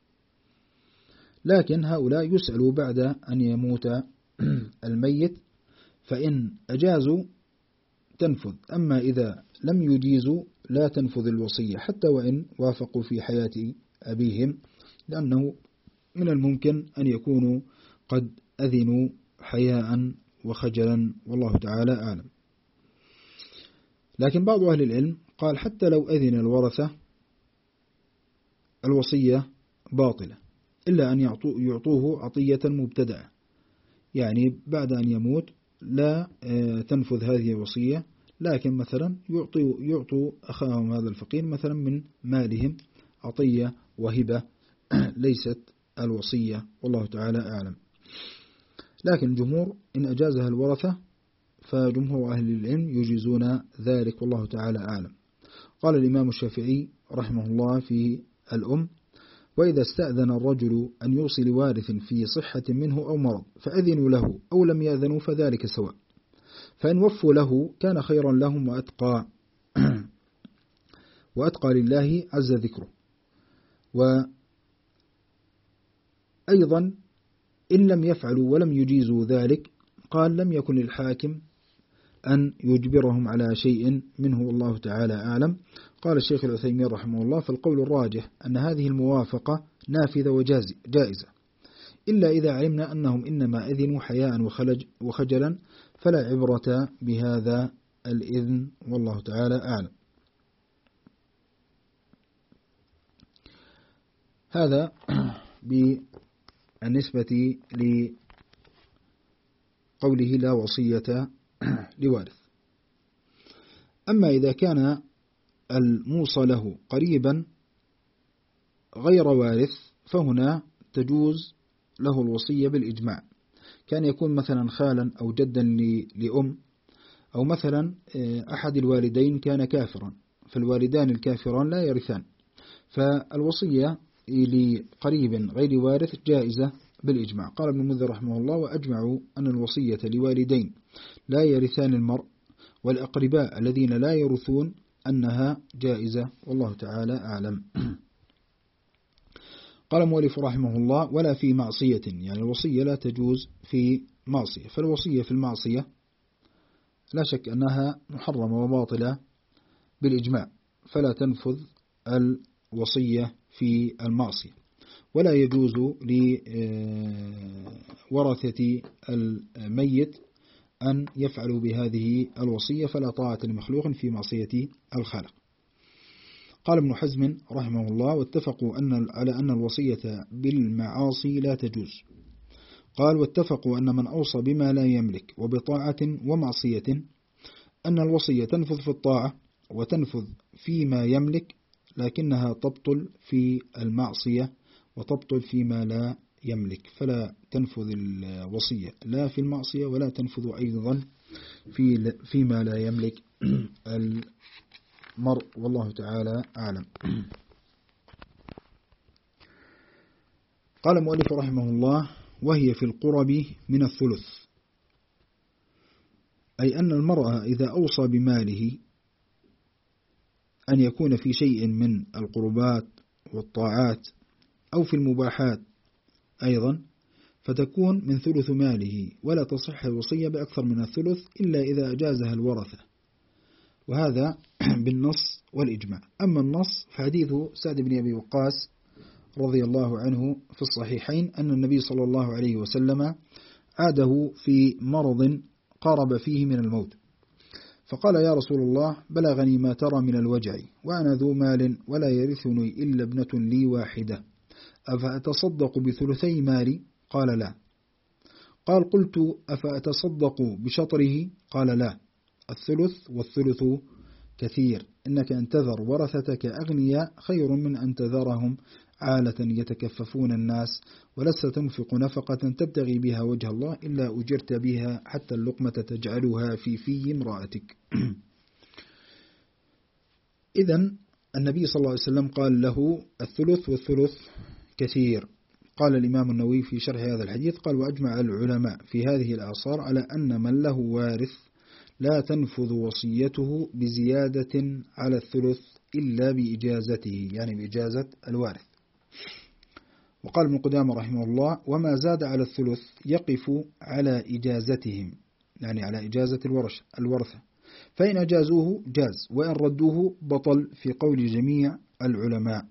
لكن هؤلاء يسألوا بعد أن يموت الميت، فإن أجازوا تنفذ، أما إذا لم يجيزوا لا تنفذ الوصية حتى وإن وافقوا في حياة أبيهم، لأنه من الممكن أن يكونوا قد أذنوا حياء وخجلا، والله تعالى أعلم. لكن بعض أهل العلم قال: حتى لو أذن الورثة الوصية باطلة إلا أن يعطوه عطية مبتدأة، يعني بعد أن يموت لا تنفذ هذه الوصية، لكن مثلا يعطوا, يعطوا أخاهم هذا الفقير مثلا من مالهم عطية وهبة ليست الوصية، والله تعالى أعلم. لكن الجمهور إن أجازها الورثة فجمهور أهل العلم يجيزون ذلك، والله تعالى أعلم. قال الإمام الشافعي رحمه الله في الأم: وإذا استأذن الرجل أن يوصي لوارث في صحة منه أو مرض فأذنوا له أو لم يأذنوا فذلك سواء، فإن وفوا له كان خيرا لهم وأتقى وأتقى لله عز ذكره. وأيضا إن لم يفعلوا ولم يجيزوا ذلك قال لم يكن للحاكم أن يجبرهم على شيء منه، والله تعالى أعلم. قال الشيخ العثيمين رحمه الله: فالقول الراجح أن هذه الموافقة نافذة وجائزة، إلا إذا علمنا أنهم إنما أذنوا حياء وخجلا فلا عبرة بهذا الإذن، والله تعالى أعلم. هذا بالنسبة لقوله لا وصية لوارث. أما إذا كان الموصى له قريبا غير وارث فهنا تجوز له الوصية بالإجماع، كان يكون مثلا خالا أو جدا لأم، أو مثلا أحد الوالدين كان كافرا فالوالدان الكافران لا يرثان، فالوصية لقريب غير وارث جائزة بالإجماع. قال ابن المنذر رحمه الله: وأجمعوا أن الوصية لوالدين لا يرثان المرء والأقرباء الذين لا يرثون أنها جائزة، والله تعالى أعلم. قال مؤلف رحمه الله: ولا في معصية، يعني الوصية لا تجوز في معصية، فالوصية في المعصية لا شك أنها محرمة وباطلة بالإجماع، فلا تنفذ الوصية في المعصية، ولا يجوز لورثة الميت أن يفعلوا بهذه الوصية، فلا طاعة لمخلوق في معصية الخالق. قال ابن حزم رحمه الله: واتفقوا أن على أن الوصية بالمعاصي لا تجوز. قال: واتفقوا أن من أوصى بما لا يملك وبطاعة ومعصية أن الوصية تنفذ في الطاعة وتنفذ فيما يملك، لكنها تبطل في المعصية وتبطل فيما لا يملك، فلا تنفذ الوصية لا في المعصية ولا تنفذ أيضا في فيما لا يملك المرء، والله تعالى أعلم. قال المؤلف رحمه الله: وهي في القرب من الثلث، أي أن المرأة إذا أوصى بماله أن يكون في شيء من القربات والطاعات أو في المباحات أيضا فتكون من ثلث ماله، ولا تصح الوصية بأكثر من الثلث إلا إذا أجازها الورثة، وهذا بالنص والإجماع. أما النص فحديث سعد بن أبي وقاص رضي الله عنه في الصحيحين أن النبي صلى الله عليه وسلم عاده في مرض قارب فيه من الموت، فقال: يا رسول الله، بلغني ما ترى من الوجع وأنا ذو مال ولا يرثني إلا ابنة لي واحدة، أفأتصدق بثلثي مالي؟ قال: لا. قال: قلت: أفأتصدق بشطره؟ قال: لا، الثلث والثلث كثير، إنك أن تذر ورثتك أغنياء خير من أن تذرهم عالة يتكففون الناس، ولست تنفق نفقة تبتغي بها وجه الله إلا أجرت بها حتى اللقمة تجعلها في في امرأتك. إذن النبي صلى الله عليه وسلم قال له الثلث والثلث كثير. قال الإمام النووي في شرح هذا الحديث قال: وأجمع العلماء في هذه الأعصار على أن من له وارث لا تنفذ وصيته بزيادة على الثلث إلا بإجازته، يعني بإجازة الوارث. وقال ابن قدامة رحمه الله: وما زاد على الثلث يقف على إجازتهم، يعني على إجازة الورثة، فإن أجازوه جاز، وإن ردوه بطل، في قول جميع العلماء.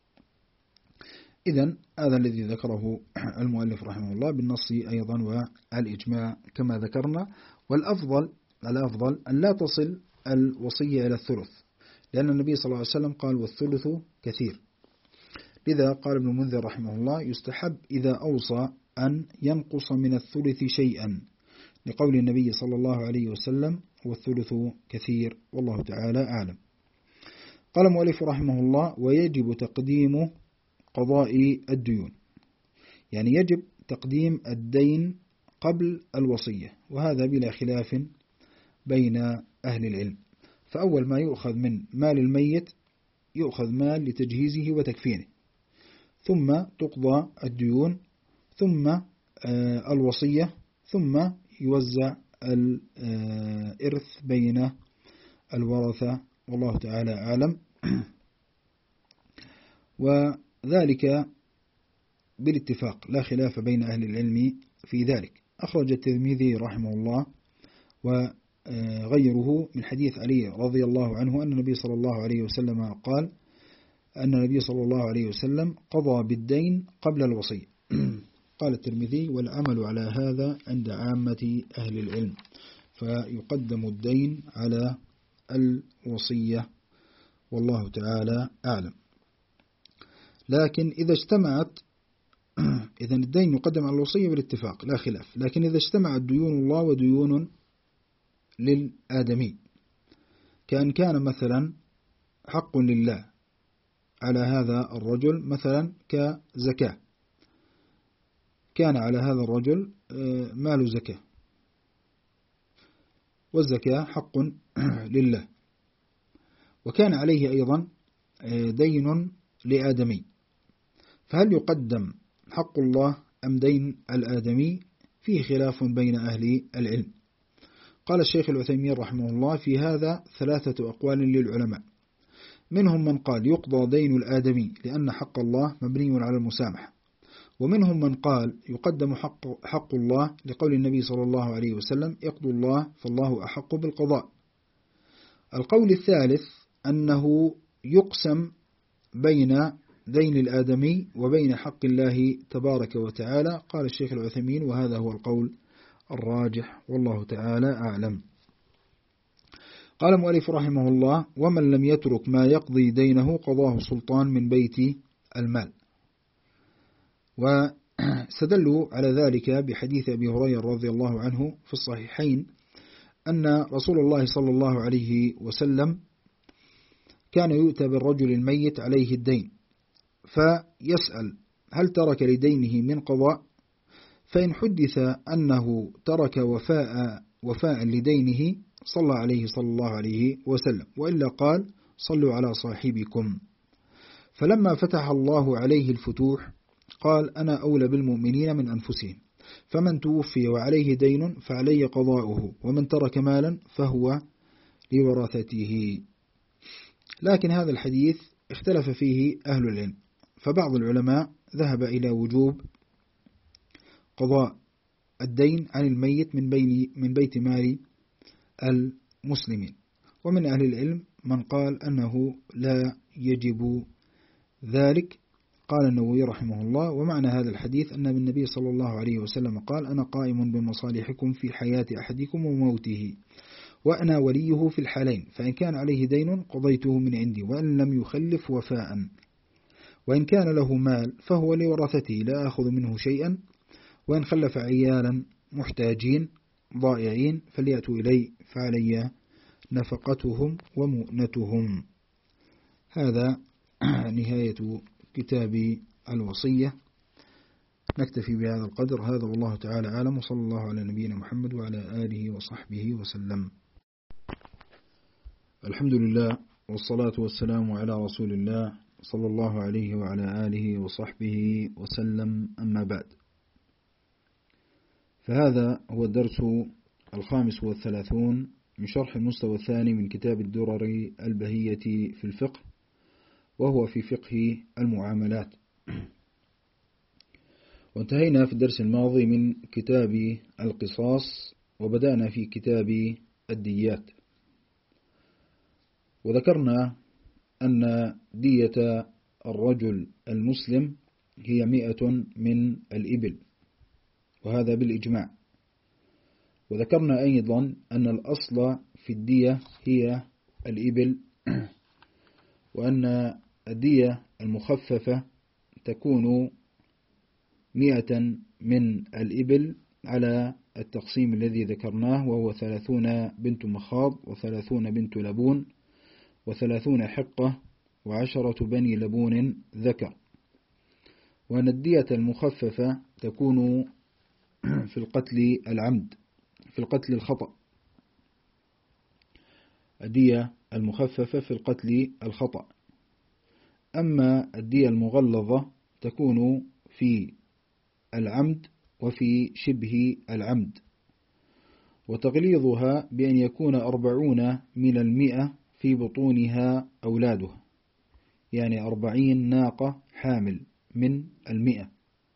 إذن هذا الذي ذكره المؤلف رحمه الله بالنص أيضا والإجماع كما ذكرنا. والأفضل الأفضل أن لا تصل الوصية إلى الثلث، لأن النبي صلى الله عليه وسلم قال: والثلث كثير. لذا قال ابن المنذر رحمه الله: يستحب إذا أوصى أن ينقص من الثلث شيئا، لقول النبي صلى الله عليه وسلم: والثلث كثير، والله تعالى أعلم. قال المؤلف رحمه الله: ويجب تقديم قضاء الديون، يعني يجب تقديم الدين قبل الوصية، وهذا بلا خلاف بين أهل العلم. فأول ما يؤخذ من مال الميت يؤخذ مال لتجهيزه وتكفينه، ثم تقضى الديون، ثم الوصية، ثم يوزع الإرث بين الورثة، والله تعالى أعلم. وذلك بالاتفاق، لا خلاف بين أهل العلم في ذلك. أخرج الترمذي رحمه الله وغيره من حديث علي رضي الله عنه أن النبي صلى الله عليه وسلم قال أن النبي صلى الله عليه وسلم قضى بالدين قبل الوصية. قال الترمذي: والعمل على هذا عند عامة أهل العلم، فيقدم الدين على الوصية، والله تعالى أعلم. لكن إذا اجتمعت إذا الدين يقدم على الوصية بالاتفاق لا خلاف، لكن إذا اجتمعت ديون الله وديون للآدمي، كأن كان مثلا حق لله على هذا الرجل مثلا كزكاة، كان على هذا الرجل مال زكاة، والزكاة حق لله، وكان عليه أيضا دين لآدمي، فهل يقدم حق الله أم دين الآدمي؟ فيه خلاف بين أهل العلم. قال الشيخ العثيمين رحمه الله: في هذا ثلاثة أقوال للعلماء، منهم من قال يقضى دين الآدمي لأن حق الله مبني على المسامحة، ومنهم من قال يقدم حق, حق الله لقول النبي صلى الله عليه وسلم: اقضوا الله فالله أحق بالقضاء. القول الثالث أنه يقسم بين دين الآدمي وبين حق الله تبارك وتعالى. قال الشيخ العثيمين: وهذا هو القول الراجح، والله تعالى أعلم. قال المؤلف رحمه الله: ومن لم يترك ما يقضي دينه قضاه سلطان من بيت المال. واستدلوا على ذلك بحديث أبي هريرة رضي الله عنه في الصحيحين أن رسول الله صلى الله عليه وسلم كان يؤتى بالرجل الميت عليه الدين، فيسأل: هل ترك لدينه من قضاء؟ فإن حدث أنه ترك وفاء, وفاء لدينه صلى عليه صلى الله عليه وسلم، وإلا قال: صلوا على صاحبكم. فلما فتح الله عليه الفتوح قال: أنا أولى بالمؤمنين من أنفسهم، فمن توفي وعليه دين فعليه قضاؤه، ومن ترك مالا فهو لورثته. لكن هذا الحديث اختلف فيه أهل العلم، فبعض العلماء ذهب إلى وجوب قضاء الدين عن الميت من, بين من بيت مال المسلمين، ومن أهل العلم من قال أنه لا يجب ذلك. قال النووي رحمه الله: ومعنى هذا الحديث أن النبي صلى الله عليه وسلم قال: أنا قائم بمصالحكم في حياة أحدكم وموته، وأنا وليه في الحالين، فإن كان عليه دين قضيته من عندي، وإن لم يخلف وفاء، وإن كان له مال فهو لورثته لا أخذ منه شيئا، وإن خلف عيالا محتاجين ضائعين فليأتوا إلي فعلي نفقتهم ومؤنتهم. هذا نهاية كتاب الوصية. نكتفي بهذا القدر. هذا والله تعالى أعلم، وصلى الله على نبينا محمد وعلى آله وصحبه وسلم. الحمد لله والصلاة والسلام على رسول الله صلى الله عليه وعلى آله وصحبه وسلم، أما بعد، فهذا هو الدرس الخامس والثلاثون من شرح المستوى الثاني من كتاب الدرر البهية في الفقه، وهو في فقه المعاملات. وانتهينا في الدرس الماضي من كتاب القصاص، وبدأنا في كتاب الديات، وذكرنا أن دية الرجل المسلم هي مئة من الإبل، وهذا بالإجماع. وذكرنا أيضا أن الأصل في الدية هي الإبل، وأن الدية المخففة تكون مئة من الإبل على التقسيم الذي ذكرناه، وهو ثلاثون بنت مخاض، وثلاثون بنت لبون، وثلاثون حقة، وعشرة بني لبون ذكر. وأن الدية المخففة تكون في القتل العمد في القتل الخطأ الدية المخففة في القتل الخطأ. أما الدية المغلظة تكون في العمد وفي شبه العمد، وتغليظها بأن يكون أربعون من المئة في بطونها أولادها، يعني أربعين ناقة حامل من المئة.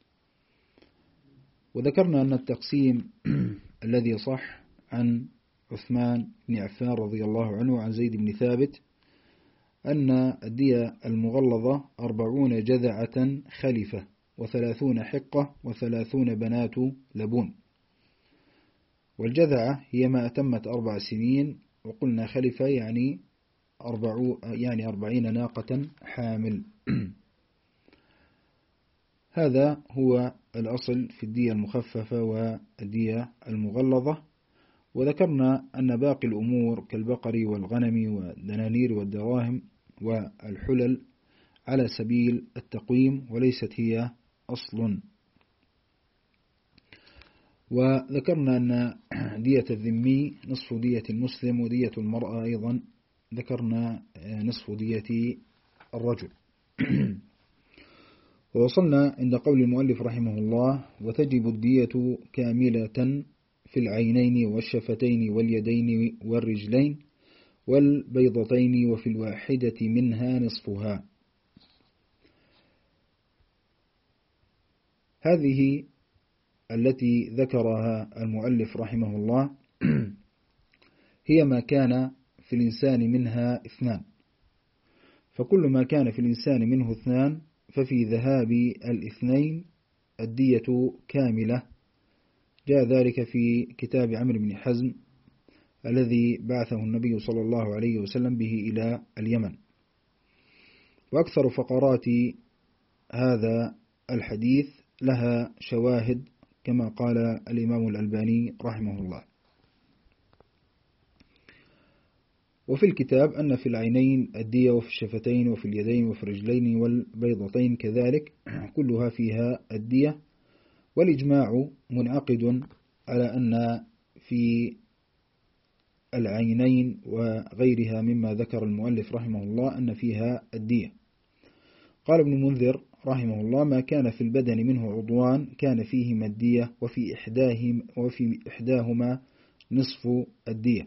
وذكرنا أن التقسيم الذي صح عن عثمان بن عفان رضي الله عنه وعن زيد بن ثابت أن الدية المغلظة أربعون جذعة خلفة وثلاثون حقة وثلاثون بنات لبون. والجذعة هي ما أتمت أربع سنين، وقلنا خلفة يعني أربع يعني أربعين ناقة حامل. هذا هو الأصل في الدية المخففة والدية المغلظة. وذكرنا أن باقي الأمور كالبقر والغنم والدنانير والدراهم والحلل على سبيل التقويم وليست هي أصل. وذكرنا أن دية الذمي نصف دية المسلم، ودية المرأة أيضا ذكرنا نصف دية الرجل. ووصلنا عند قول المؤلف رحمه الله: وتجب الدية كاملة في العينين والشفتين واليدين والرجلين والبيضتين، وفي الواحدة منها نصفها. هذه التي ذكرها المؤلف رحمه الله هي ما كان في الإنسان منها اثنان، فكل ما كان في الإنسان منه اثنان ففي ذهاب الاثنين الدية كاملة. جاء ذلك في كتاب عمرو بن حزم الذي بعثه النبي صلى الله عليه وسلم به إلى اليمن. وأكثر فقرات هذا الحديث لها شواهد كما قال الإمام الألباني رحمه الله. وفي الكتاب أن في العينين الدية، وفي الشفتين، وفي اليدين، وفي الرجلين والبيضتين كذلك، كلها فيها الدية. والإجماع منعقد على أن في العينين وغيرها مما ذكر المؤلف رحمه الله أن فيها الدية. قال ابن منذر رحمه الله: ما كان في البدن منه عضوان كان فيهما الدية، وفي إحداهما, وفي إحداهما نصف الدية.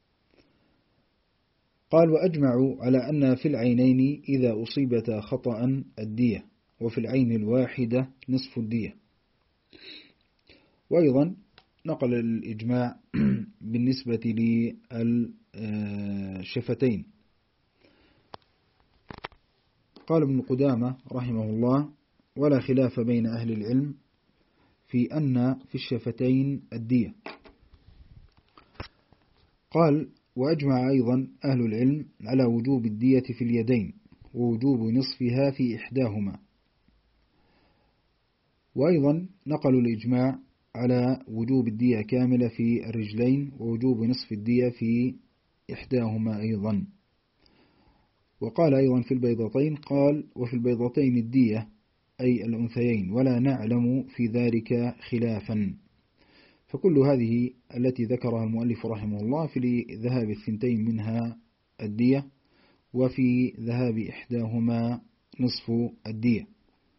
قال: وأجمعوا على أن في العينين إذا أصيبتا خطأ الدية، وفي العين الواحدة نصف الدية. وأيضا نقل الإجماع بالنسبة للشفتين. قال ابن قدامة رحمه الله: ولا خلاف بين أهل العلم في أن في الشفتين الدية. قال: وأجمع أيضا أهل العلم على وجوب الدية في اليدين، ووجوب نصفها في إحداهما. وأيضا نقلوا الإجماع على وجوب الدية كاملة في الرجلين، ووجوب نصف الدية في إحداهما أيضا. وقال أيضا في البيضتين، قال: وفي البيضتين الدية أي الأنثيين، ولا نعلم في ذلك خلافا. فكل هذه التي ذكرها المؤلف رحمه الله في ذهاب الثنتين منها الدية، وفي ذهاب إحداهما نصف الدية.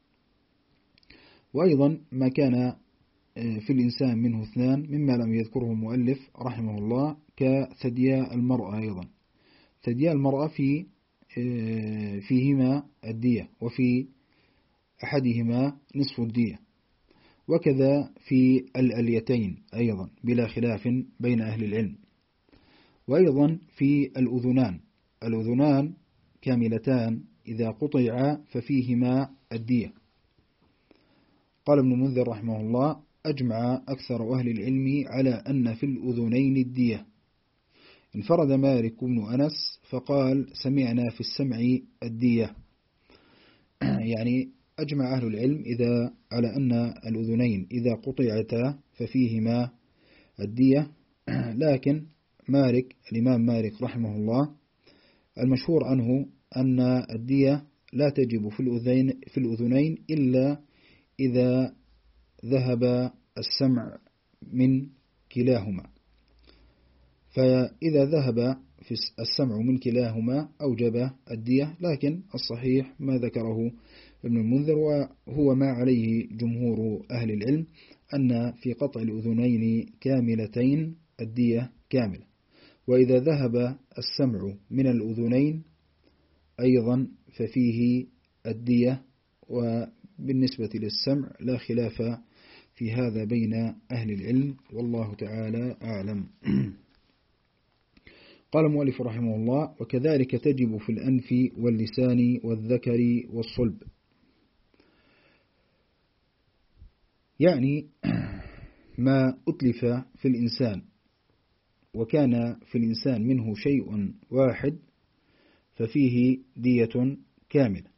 وأيضا ما كان في الإنسان منه اثنان مما لم يذكره المؤلف رحمه الله كثدياء المرأة. أيضا ثدياء المرأة في فيهما الدية، وفي أحدهما نصف الدية. وكذا في الأليتين أيضا بلا خلاف بين أهل العلم. وأيضا في الأذنان الأذنان كاملتان إذا قطع ففيهما الدية. قال ابن منذر رحمه الله: أجمع أكثر أهل العلم على أن في الأذنين الدية. انفرد مالك بن أنس فقال: سمعنا في السمع الدية. يعني أجمع أهل العلم إذا على أن الأذنين إذا قطعتا ففيهما الدية. لكن مالك الإمام مالك رحمه الله المشهور عنه أن الدية لا تجب في الأذين في الأذنين إلا إذا ذهب السمع من كلاهما، فإذا ذهب في السمع من كلاهما أوجب الدية، لكن الصحيح ما ذكره ابن المنذر وهو ما عليه جمهور أهل العلم أن في قطع الأذنين كاملتين الدية كاملة، وإذا ذهب السمع من الأذنين أيضا ففيه الدية، وبالنسبة للسمع لا خلاف في هذا بين أهل العلم، والله تعالى أعلم. قال المؤلف رحمه الله: وكذلك تجب في الأنف واللسان والذكر والصلب. يعني ما أتلف في الإنسان وكان في الإنسان منه شيء واحد ففيه دية كاملة.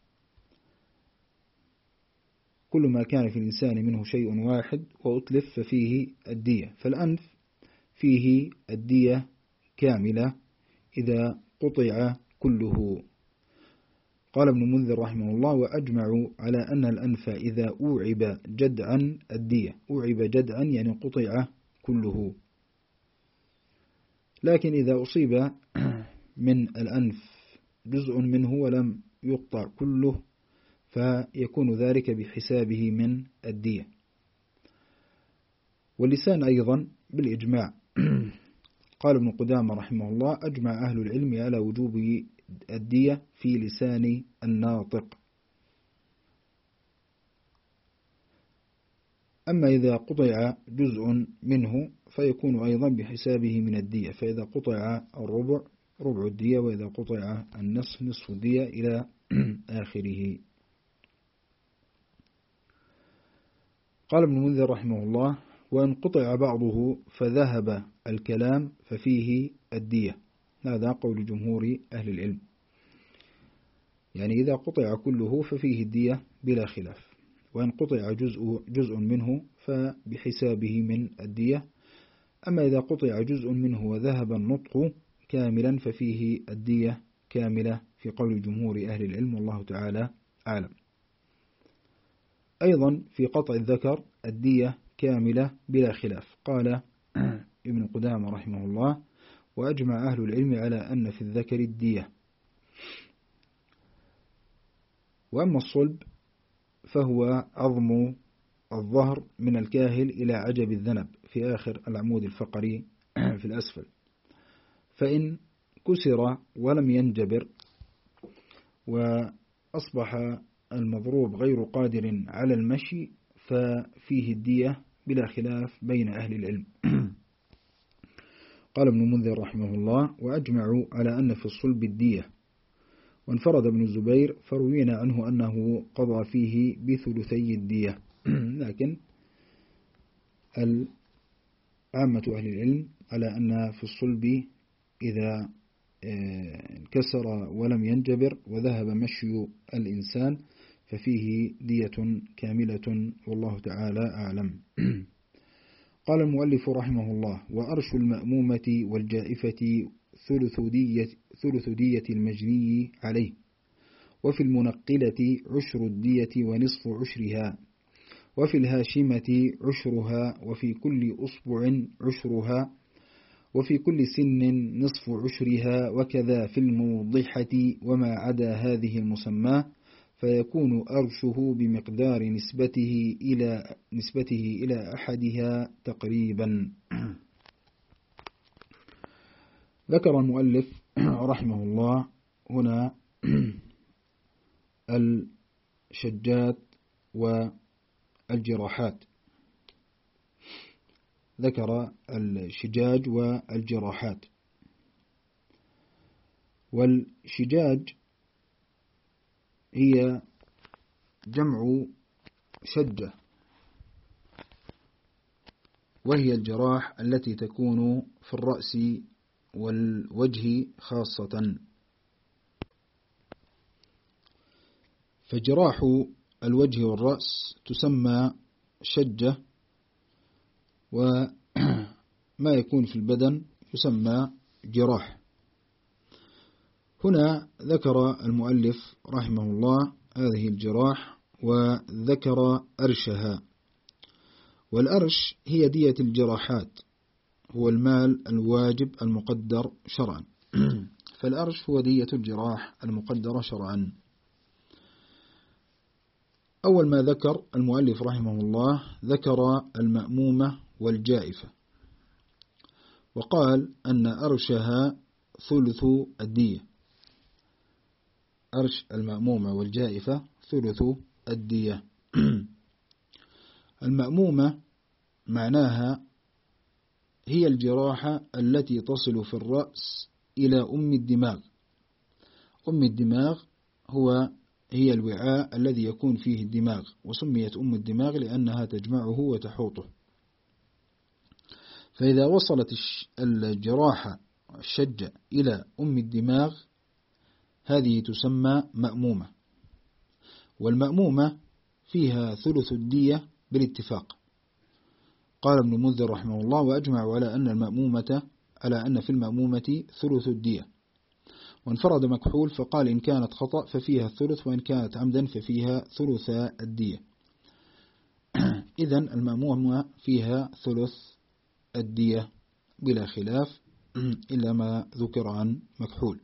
كل ما كان في الإنسان منه شيء واحد وأتلف ففيه الدية، فالأنف فيه الدية كاملة إذا قطع كله. قال ابن منذر رحمه الله: وأجمعوا على أن الأنف إذا أوعب جدعا الدية. أوعب جدعا يعني قطع كله، لكن إذا أصيب من الأنف جزء منه ولم يقطع كله فيكون ذلك بحسابه من الدية. واللسان أيضا بالإجماع. قال ابن قدامة رحمه الله: أجمع أهل العلم على وجوب الدية في لسان الناطق. أما إذا قطع جزء منه فيكون أيضا بحسابه من الدية، فإذا قطع الربع ربع الدية، وإذا قطع النصف نصف الدية إلى آخره. قال ابن منذر رحمه الله: وإن قطع بعضه فذهب الكلام ففيه الدية. هذا قول جمهور أهل العلم، يعني إذا قطع كله ففيه الدية بلا خلاف، وإن قطع جزء, جزء منه فبحسابه من الدية. أما إذا قطع جزء منه وذهب النطق كاملا ففيه الدية كاملة في قول جمهور أهل العلم، والله تعالى أعلم. أيضا في قطع الذكر الدية كاملة بلا خلاف. قال ابن قدامة رحمه الله: وأجمع أهل العلم على أن في الذكر الدية. وأما الصلب فهو عظم الظهر من الكاهل إلى عجب الذنب في آخر العمود الفقري في الأسفل، فإن كسر ولم ينجبر وأصبح المضروب غير قادر على المشي ففيه الدية بلا خلاف بين أهل العلم. قال ابن منذر رحمه الله: وأجمعوا على أن في الصلب الدية. وانفرد ابن الزبير فروينا عنه أنه قضى فيه بثلثي الدية، لكن عامة أهل العلم على أن في الصلب إذا انكسر ولم ينجبر وذهب مشي الإنسان ففيه دية كاملة، والله تعالى أعلم. قال المؤلف رحمه الله: وأرش المأمومة والجائفة ثلث دية, ثلث دية المجني عليه، وفي المنقلة عشر الدية ونصف عشرها، وفي الهاشمة عشرها، وفي كل أصبع عشرها، وفي كل سن نصف عشرها، وكذا في الموضحة وما عدا هذه المسمى، فيكون أرشه بمقدار نسبته إلى نسبته إلى أحدها تقريبا. ذكر المؤلف رحمه الله هنا الشجات والجراحات. ذكر الشجاج والجراحات. والشجاج هي جمع شجة، وهي الجراح التي تكون في الرأس والوجه خاصة. فجراح الوجه والرأس تسمى شجة، وما يكون في البدن يسمى جراح. هنا ذكر المؤلف رحمه الله هذه الجراح وذكر أرشها. والأرش هي دية الجراحات، هو المال الواجب المقدر شرعا. فالأرش هو دية الجراح المقدرة شرعا. أول ما ذكر المؤلف رحمه الله ذكر المأمومة والجائفة، وقال أن أرشها ثلث الدية. أرش المأمومة والجائفة ثلث الدية. المأمومة معناها هي الجراحة التي تصل في الرأس إلى أم الدماغ. أم الدماغ هو هي الوعاء الذي يكون فيه الدماغ، وسميت أم الدماغ لأنها تجمعه وتحوطه. فإذا وصلت الجراحة الشجة إلى أم الدماغ هذه تسمى مأمومة. والمأمومة فيها ثلث الدية بالاتفاق. قال ابن المنذر رحمه الله: وأجمع على أن المأمومة على أن في المأمومة ثلث الدية. وانفرد مكحول فقال إن كانت خطأ ففيها الثلث، وإن كانت عمدا ففيها ثلث الدية. إذن المأمومة فيها ثلث الدية بلا خلاف إلا ما ذكر عن مكحول.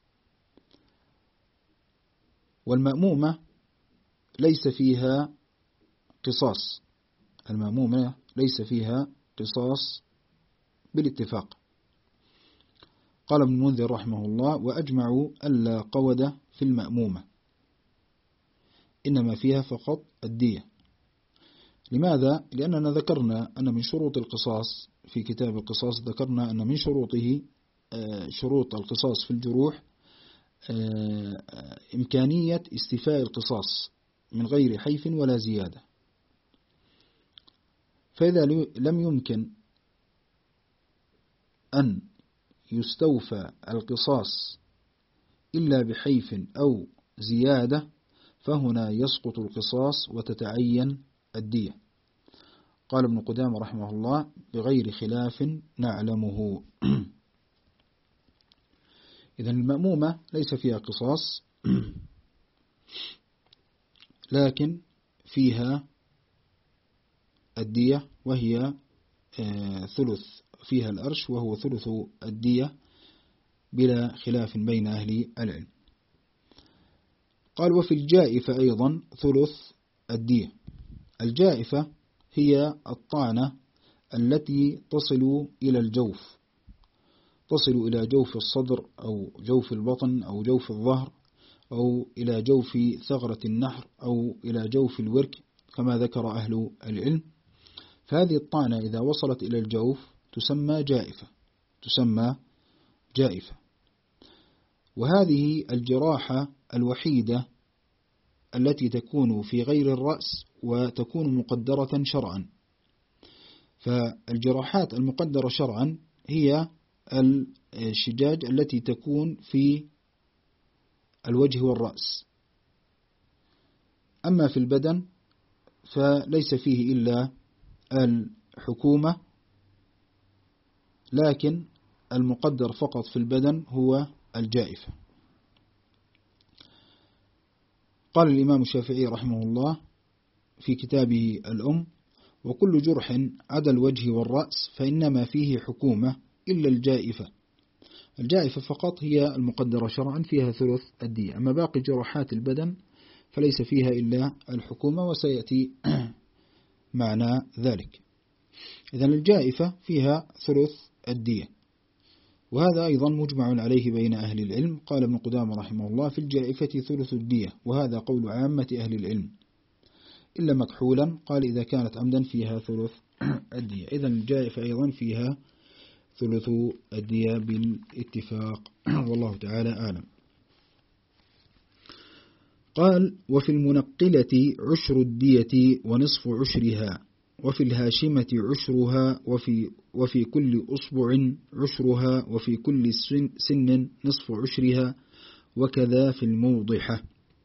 والمأمومة ليس فيها قصاص، المأمومة ليس فيها قصاص بالاتفاق. قال ابن المنذر رحمه الله: وأجمعوا ألا قود في المأمومة، إنما فيها فقط الدية. لماذا؟ لأننا ذكرنا أن من شروط القصاص في كتاب القصاص، ذكرنا أن من شروطه شروط القصاص في الجروح إمكانية استيفاء القصاص من غير حيف ولا زيادة. فإذا لم يمكن أن يستوفى القصاص إلا بحيف أو زيادة فهنا يسقط القصاص وتتعين الدية. قال ابن قدامة رحمه الله: بغير خلاف نعلمه. إذن المأمومة ليس فيها قصاص، لكن فيها الدية، وهي ثلث، فيها الأرش وهو ثلث الدية بلا خلاف بين أهل العلم. قال: وفي الجائفة أيضا ثلث الدية. الجائفة هي الطعنة التي تصل إلى الجوف، تصل إلى جوف الصدر أو جوف البطن أو جوف الظهر أو إلى جوف ثغرة النحر أو إلى جوف الورك كما ذكر أهل العلم. فهذه الطعنة إذا وصلت إلى الجوف تسمى جائفة، تسمى جائفة. وهذه الجراحة الوحيدة التي تكون في غير الرأس وتكون مقدرة شرعا. فالجراحات المقدرة شرعا هي الشجاج التي تكون في الوجه والرأس. أما في البدن فليس فيه إلا الحكومة، لكن المقدر فقط في البدن هو الجائفة. قال الإمام الشافعي رحمه الله في كتابه الأم: وكل جرح عدا الوجه والرأس فإنما فيه حكومة إلا الجائفة. الجائفة فقط هي المقدرة شرعا فيها ثلث الدية، أما باقي جراحات البدن فليس فيها إلا الحكومة، وسيأتي معنى ذلك. إذن الجائفة فيها ثلث الدية، وهذا أيضا مجمع عليه بين أهل العلم. قال ابن قدامة رحمه الله: في الجائفة ثلث الدية، وهذا قول عامة أهل العلم إلا مكحولا قال إذا كانت عمدا فيها ثلث الدية. إذن الجائفة أيضا فيها ثلث الدية بالاتفاق، والله تعالى أعلم. قال: وفي المنقلة عشر الدية ونصف عشرها، وفي الهاشمة عشرها، وفي, وفي كل أصبع عشرها، وفي كل سن نصف عشرها، وكذا في الموضحة.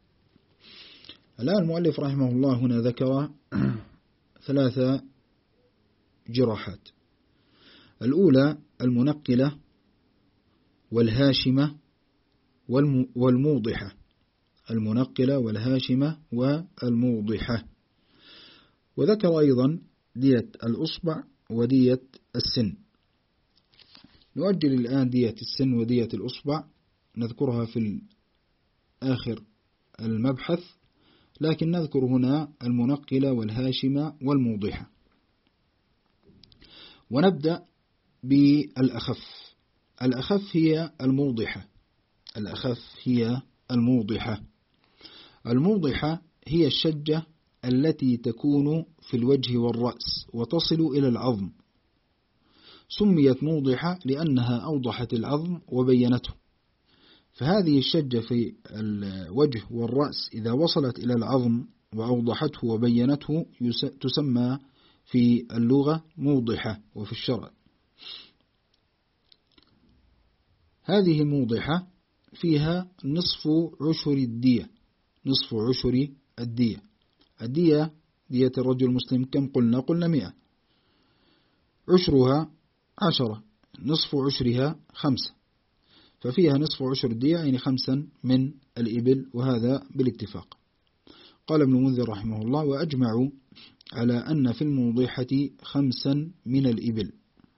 الآن المؤلف رحمه الله هنا ذكر ثلاثة جراحات: الأولى المنقلة والهاشمة والموضحة، المنقلة والهاشمة والموضحة. وذكر أيضا دية الأصبع ودية السن. نؤجل الآن دية السن ودية الأصبع، نذكرها في آخر المبحث، لكن نذكر هنا المنقلة والهاشمة والموضحة. ونبدأ بالأخف. الأخف هي الموضحة. الأخف هي الموضحة. الموضحة هي الشجة التي تكون في الوجه والرأس وتصل إلى العظم. سميت موضحة لأنها أوضحت العظم وبينته. فهذه الشجة في الوجه والرأس إذا وصلت إلى العظم وأوضحته وبينته تسمى في اللغة موضحة وفي الشرع. هذه الموضحة فيها نصف عشر الدية. نصف عشر الدية. الدية دية الرجل المسلم كم قلنا؟ قلنا مئة. عشرها عشرة، نصف عشرها خمسة، ففيها نصف عشر الدية يعني خمسا من الإبل، وهذا بالاتفاق. قال ابن المنذر رحمه الله: وأجمعوا على أن في الموضحة خمسا من الإبل.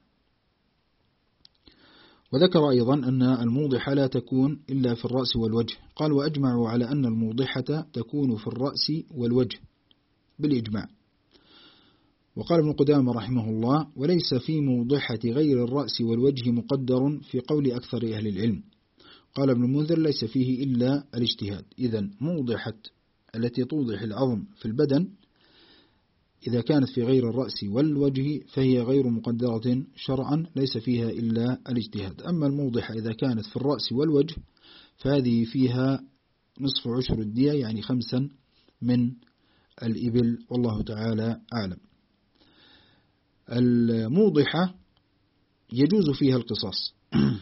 وذكر أيضا أن الموضحة لا تكون إلا في الرأس والوجه. قال: وأجمعوا على أن الموضحة تكون في الرأس والوجه بالإجماع. وقال ابن قدامة رحمه الله: وليس في موضحة غير الرأس والوجه مقدر في قول أكثر أهل العلم. قال ابن المنذر: ليس فيه إلا الاجتهاد. إذن موضحة التي توضح العظم في البدن إذا كانت في غير الرأس والوجه فهي غير مقدرة شرعا، ليس فيها إلا الاجتهاد. أما الموضحة إذا كانت في الرأس والوجه فهذه فيها نصف عشر الدية يعني خمسا من الإبل، والله تعالى أعلم. الموضحة يجوز فيها القصاص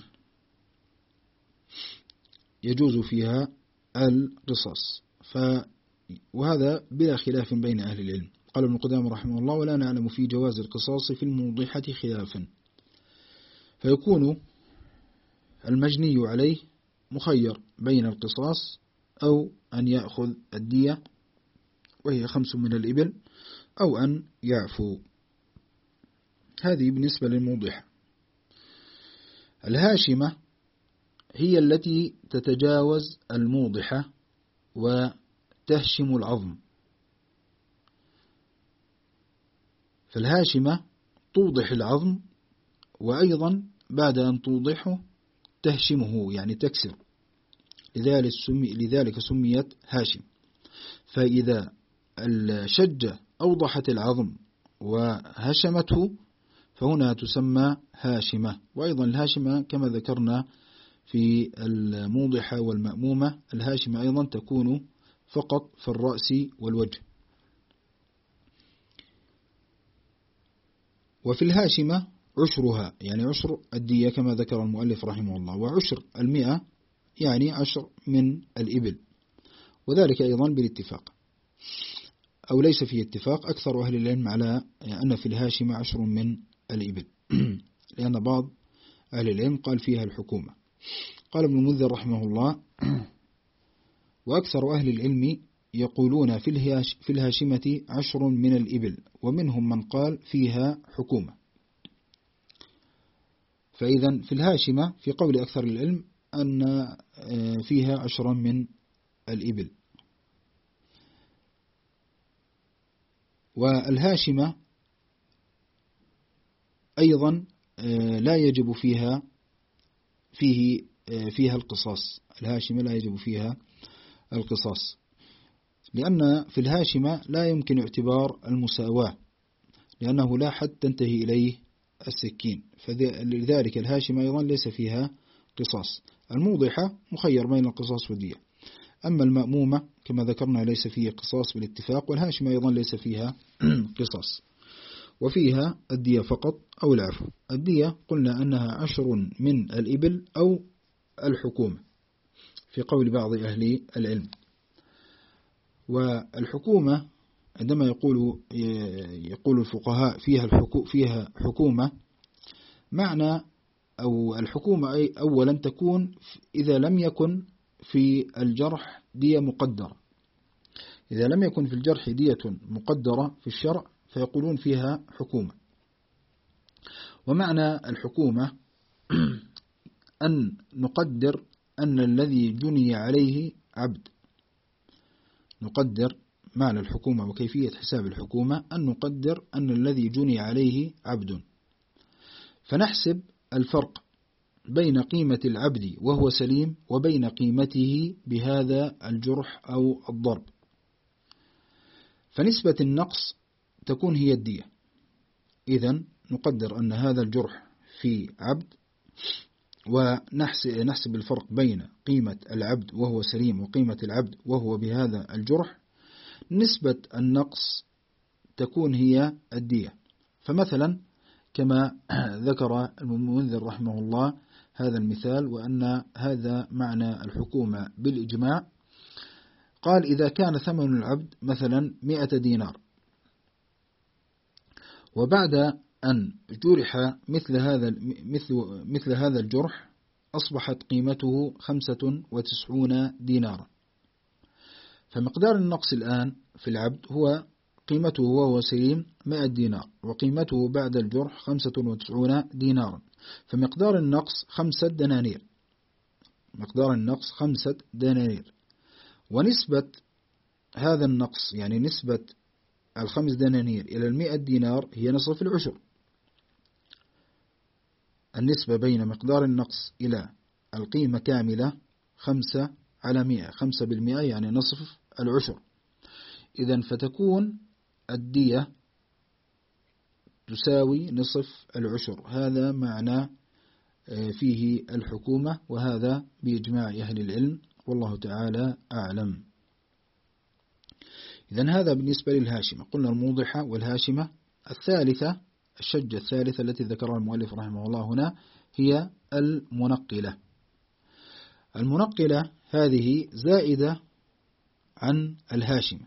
يجوز فيها القصاص ف وهذا بلا خلاف بين أهل العلم. قال ابن قدامة رحمه الله: ولا نعلم في جواز القصاص في الموضحة خلافا. فيكون المجني عليه مخير بين القصاص أو أن يأخذ الدية وهي خمس من الإبل أو أن يعفو. هذه بالنسبة للموضحة. الهاشمة هي التي تتجاوز الموضحة وتهشم العظم. فالهاشمة توضح العظم وأيضا بعد أن توضحه تهشمه يعني تكسر، لذلك, سمي لذلك سميت هاشم. فإذا الشجة أوضحت العظم وهشمته فهنا تسمى هاشمة. وأيضا الهاشمة كما ذكرنا في الموضحة والمأمومة، الهاشمة أيضا تكون فقط في الرأس والوجه. وفي الهاشمة عشرها يعني عشر الدية كما ذكر المؤلف رحمه الله، وعشر المئة يعني عشر من الإبل، وذلك أيضا بالاتفاق أو ليس فيه اتفاق. أكثر أهل العلم على أن في الهاشمة عشر من الإبل لأن بعض أهل العلم قال فيها الحكومة. قال ابن المنذر رحمه الله: وأكثر أهل العلم يقولون في الهاشمة عشر من الإبل، ومنهم من قال فيها حكومة. فإذا في الهاشمة في قول أكثر العلم أن فيها عشر من الإبل. والهاشمة أيضا لا يجب فيها فيه فيها القصاص. الهاشمة لا يجب فيها القصاص لأن في الهاشمة لا يمكن اعتبار المساواة، لأنه لا حد تنتهي إليه السكين، فلذلك الهاشمة أيضا ليس فيها قصاص. الموضحة مخير بين القصاص والدية. أما المأمومة كما ذكرنا ليس فيه قصاص بالاتفاق، والهاشمة أيضا ليس فيها قصاص، وفيها الدية فقط أو العفو. الدية قلنا أنها عشر من الإبل أو الحكومة في قول بعض أهل العلم. والحكومة عندما يقول يقول الفقهاء فيها الحكو فيها حكومة، معنى أو الحكومة أي أولا تكون إذا لم يكن في الجرح دية مقدرة. إذا لم يكن في الجرح دية مقدرة في الشرع فيقولون فيها حكومة. ومعنى الحكومة أن نقدر أن الذي جني عليه عبد. نقدر معنى الحكومة وكيفية حساب الحكومة أن نقدر أن الذي جني عليه عبد، فنحسب الفرق بين قيمة العبد وهو سليم وبين قيمته بهذا الجرح أو الضرب. فنسبة النقص تكون هي الدية. إذن نقدر أن هذا الجرح في عبد، ونحسب الفرق بين قيمة العبد وهو سليم وقيمة العبد وهو بهذا الجرح. نسبة النقص تكون هي الدية. فمثلا كما ذكر المنذر رحمه الله هذا المثال، وأن هذا معنى الحكومة بالإجماع. قال إذا كان ثمن العبد مثلا مئة دينار، وبعد أن جرح مثل هذا مثل مثل هذا الجرح أصبحت قيمته خمسة وتسعون دينارا، فمقدار النقص الآن في العبد هو قيمته وهو سليم مئة دينار، وقيمته بعد الجرح خمسة وتسعون دينارا، فمقدار النقص خمسة دنانير. مقدار النقص خمسة دنانير، ونسبة هذا النقص يعني نسبة الخمس دنانير إلى المئة دينار هي نصف العشر. النسبة بين مقدار النقص إلى القيمة كاملة خمسة على مئة، خمسة بالمئة يعني نصف العشر. إذن فتكون الدية تساوي نصف العشر. هذا معنى فيه الحكومة، وهذا بإجماع أهل العلم، والله تعالى أعلم. إذن هذا بالنسبة للهاشمة. قلنا الموضحة والهاشمة. الثالثة، الشجة الثالثة التي ذكرها المؤلف رحمه الله هنا هي المنقلة. المنقلة هذه زائدة عن الهاشمة.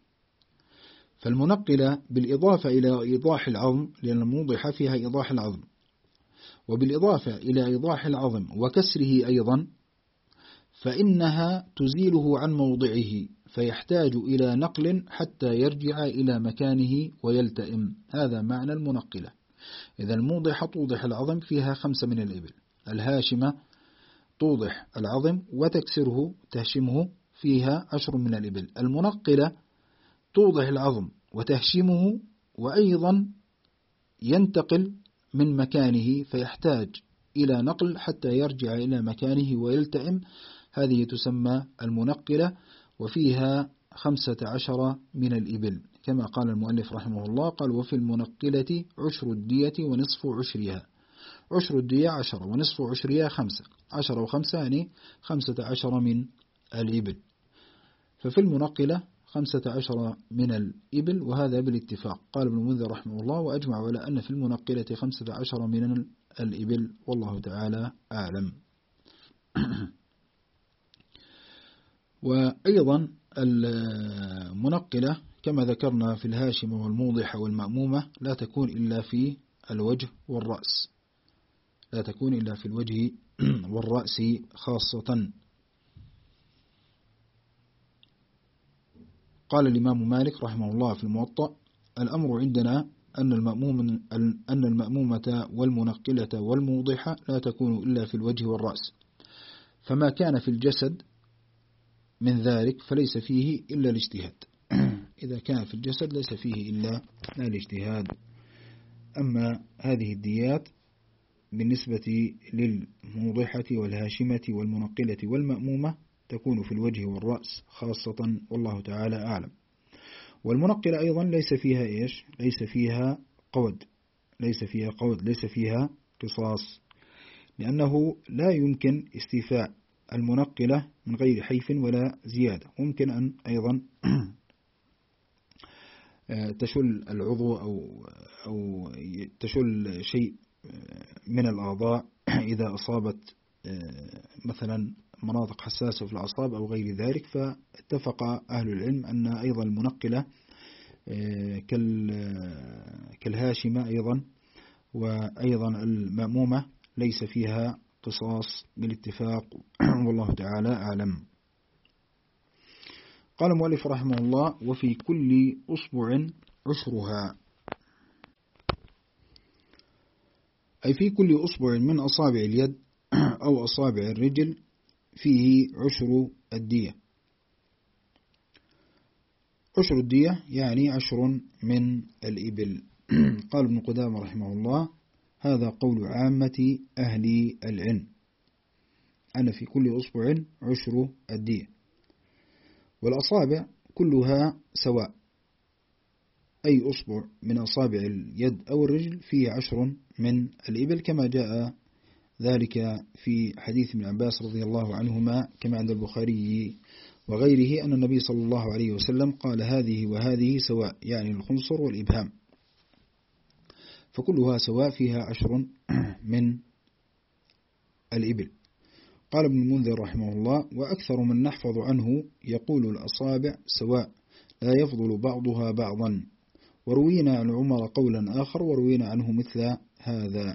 فالمنقلة بالإضافة إلى إيضاح العظم، لأن الموضحة فيها إيضاح العظم، وبالإضافة إلى إيضاح العظم وكسره أيضا، فإنها تزيله عن موضعه فيحتاج إلى نقل حتى يرجع إلى مكانه ويلتئم. هذا معنى المنقلة. إذا الموضحة توضح العظم فيها خمسة من الإبل، الهاشمة توضح العظم وتكسره تهشمه فيها عشر من الإبل. المنقلة توضح العظم وتهشمه وأيضا ينتقل من مكانه فيحتاج إلى نقل حتى يرجع إلى مكانه ويلتئم. هذه تسمى المنقلة، وفيها خمسة عشر من الإبل كما قال المؤلف رحمه الله. قال وفي المنقلة عشر الدية ونصف عشرها. عشر الدية عشرة ونصف عشرها خمسة، عشرة وخمسة يعني خمسة عشر من الإبل. ففي المنقلة خمسة عشر من الإبل، وهذا بالاتفاق. قال ابن المنذر رحمه الله وأجمع على أن في المنقلة خمسة عشر من الإبل، والله تعالى أعلم. وأيضا المنقلة كما ذكرنا في الهاشمة والموضحة والمأمومة لا تكون إلا في الوجه والرأس، لا تكون إلا في الوجه والرأس خاصة. قال الإمام مالك رحمه الله في الموطأ الأمر عندنا أن المأموم أن المأمومة والمنقلة والموضحة لا تكون إلا في الوجه والرأس، فما كان في الجسد من ذلك فليس فيه إلا الاجتهاد. إذا كان في الجسد ليس فيه إلا الاجتهاد. أما هذه الديات بالنسبة للموضحة والهاشمة والمنقلة والمأمومة تكون في الوجه والرأس خاصة، والله تعالى أعلم. والمنقلة أيضا ليس فيها إيش؟ ليس فيها قود، ليس فيها قود ليس فيها قصاص، لأنه لا يمكن استيفاء المنقلة من غير حيف ولا زيادة. ممكن أن أيضا تشل العضو أو, أو تشل شيء من الأعضاء إذا أصابت مثلا مناطق حساسة في الأعصاب أو غير ذلك. فاتفق أهل العلم أن أيضا المنقلة كالهاشمة أيضا وأيضا المأمومة ليس فيها قصاص بالاتفاق والله تعالى أعلم. قال المؤلف رحمه الله: وفي كل أصبع عشرها، أي في كل أصبع من أصابع اليد أو أصابع الرجل فيه عشر الدية. عشر الدية يعني عشر من الإبل. قال ابن قدامة رحمه الله: هذا قول عامة أهل العلم، أن في كل أصبع عشر الدية. والأصابع كلها سواء، أي أصبع من أصابع اليد أو الرجل فيه عشر من الإبل، كما جاء ذلك في حديث ابن عباس رضي الله عنهما كما عند البخاري وغيره أن النبي صلى الله عليه وسلم قال: هذه وهذه سواء، يعني الخنصر والإبهام، فكلها سواء فيها عشر من الإبل. قال ابن المنذر رحمه الله: وأكثر من نحفظ عنه يقول الأصابع سواء لا يفضل بعضها بعضا، وروينا عن عمر قولا آخر وروينا عنه مثل هذا.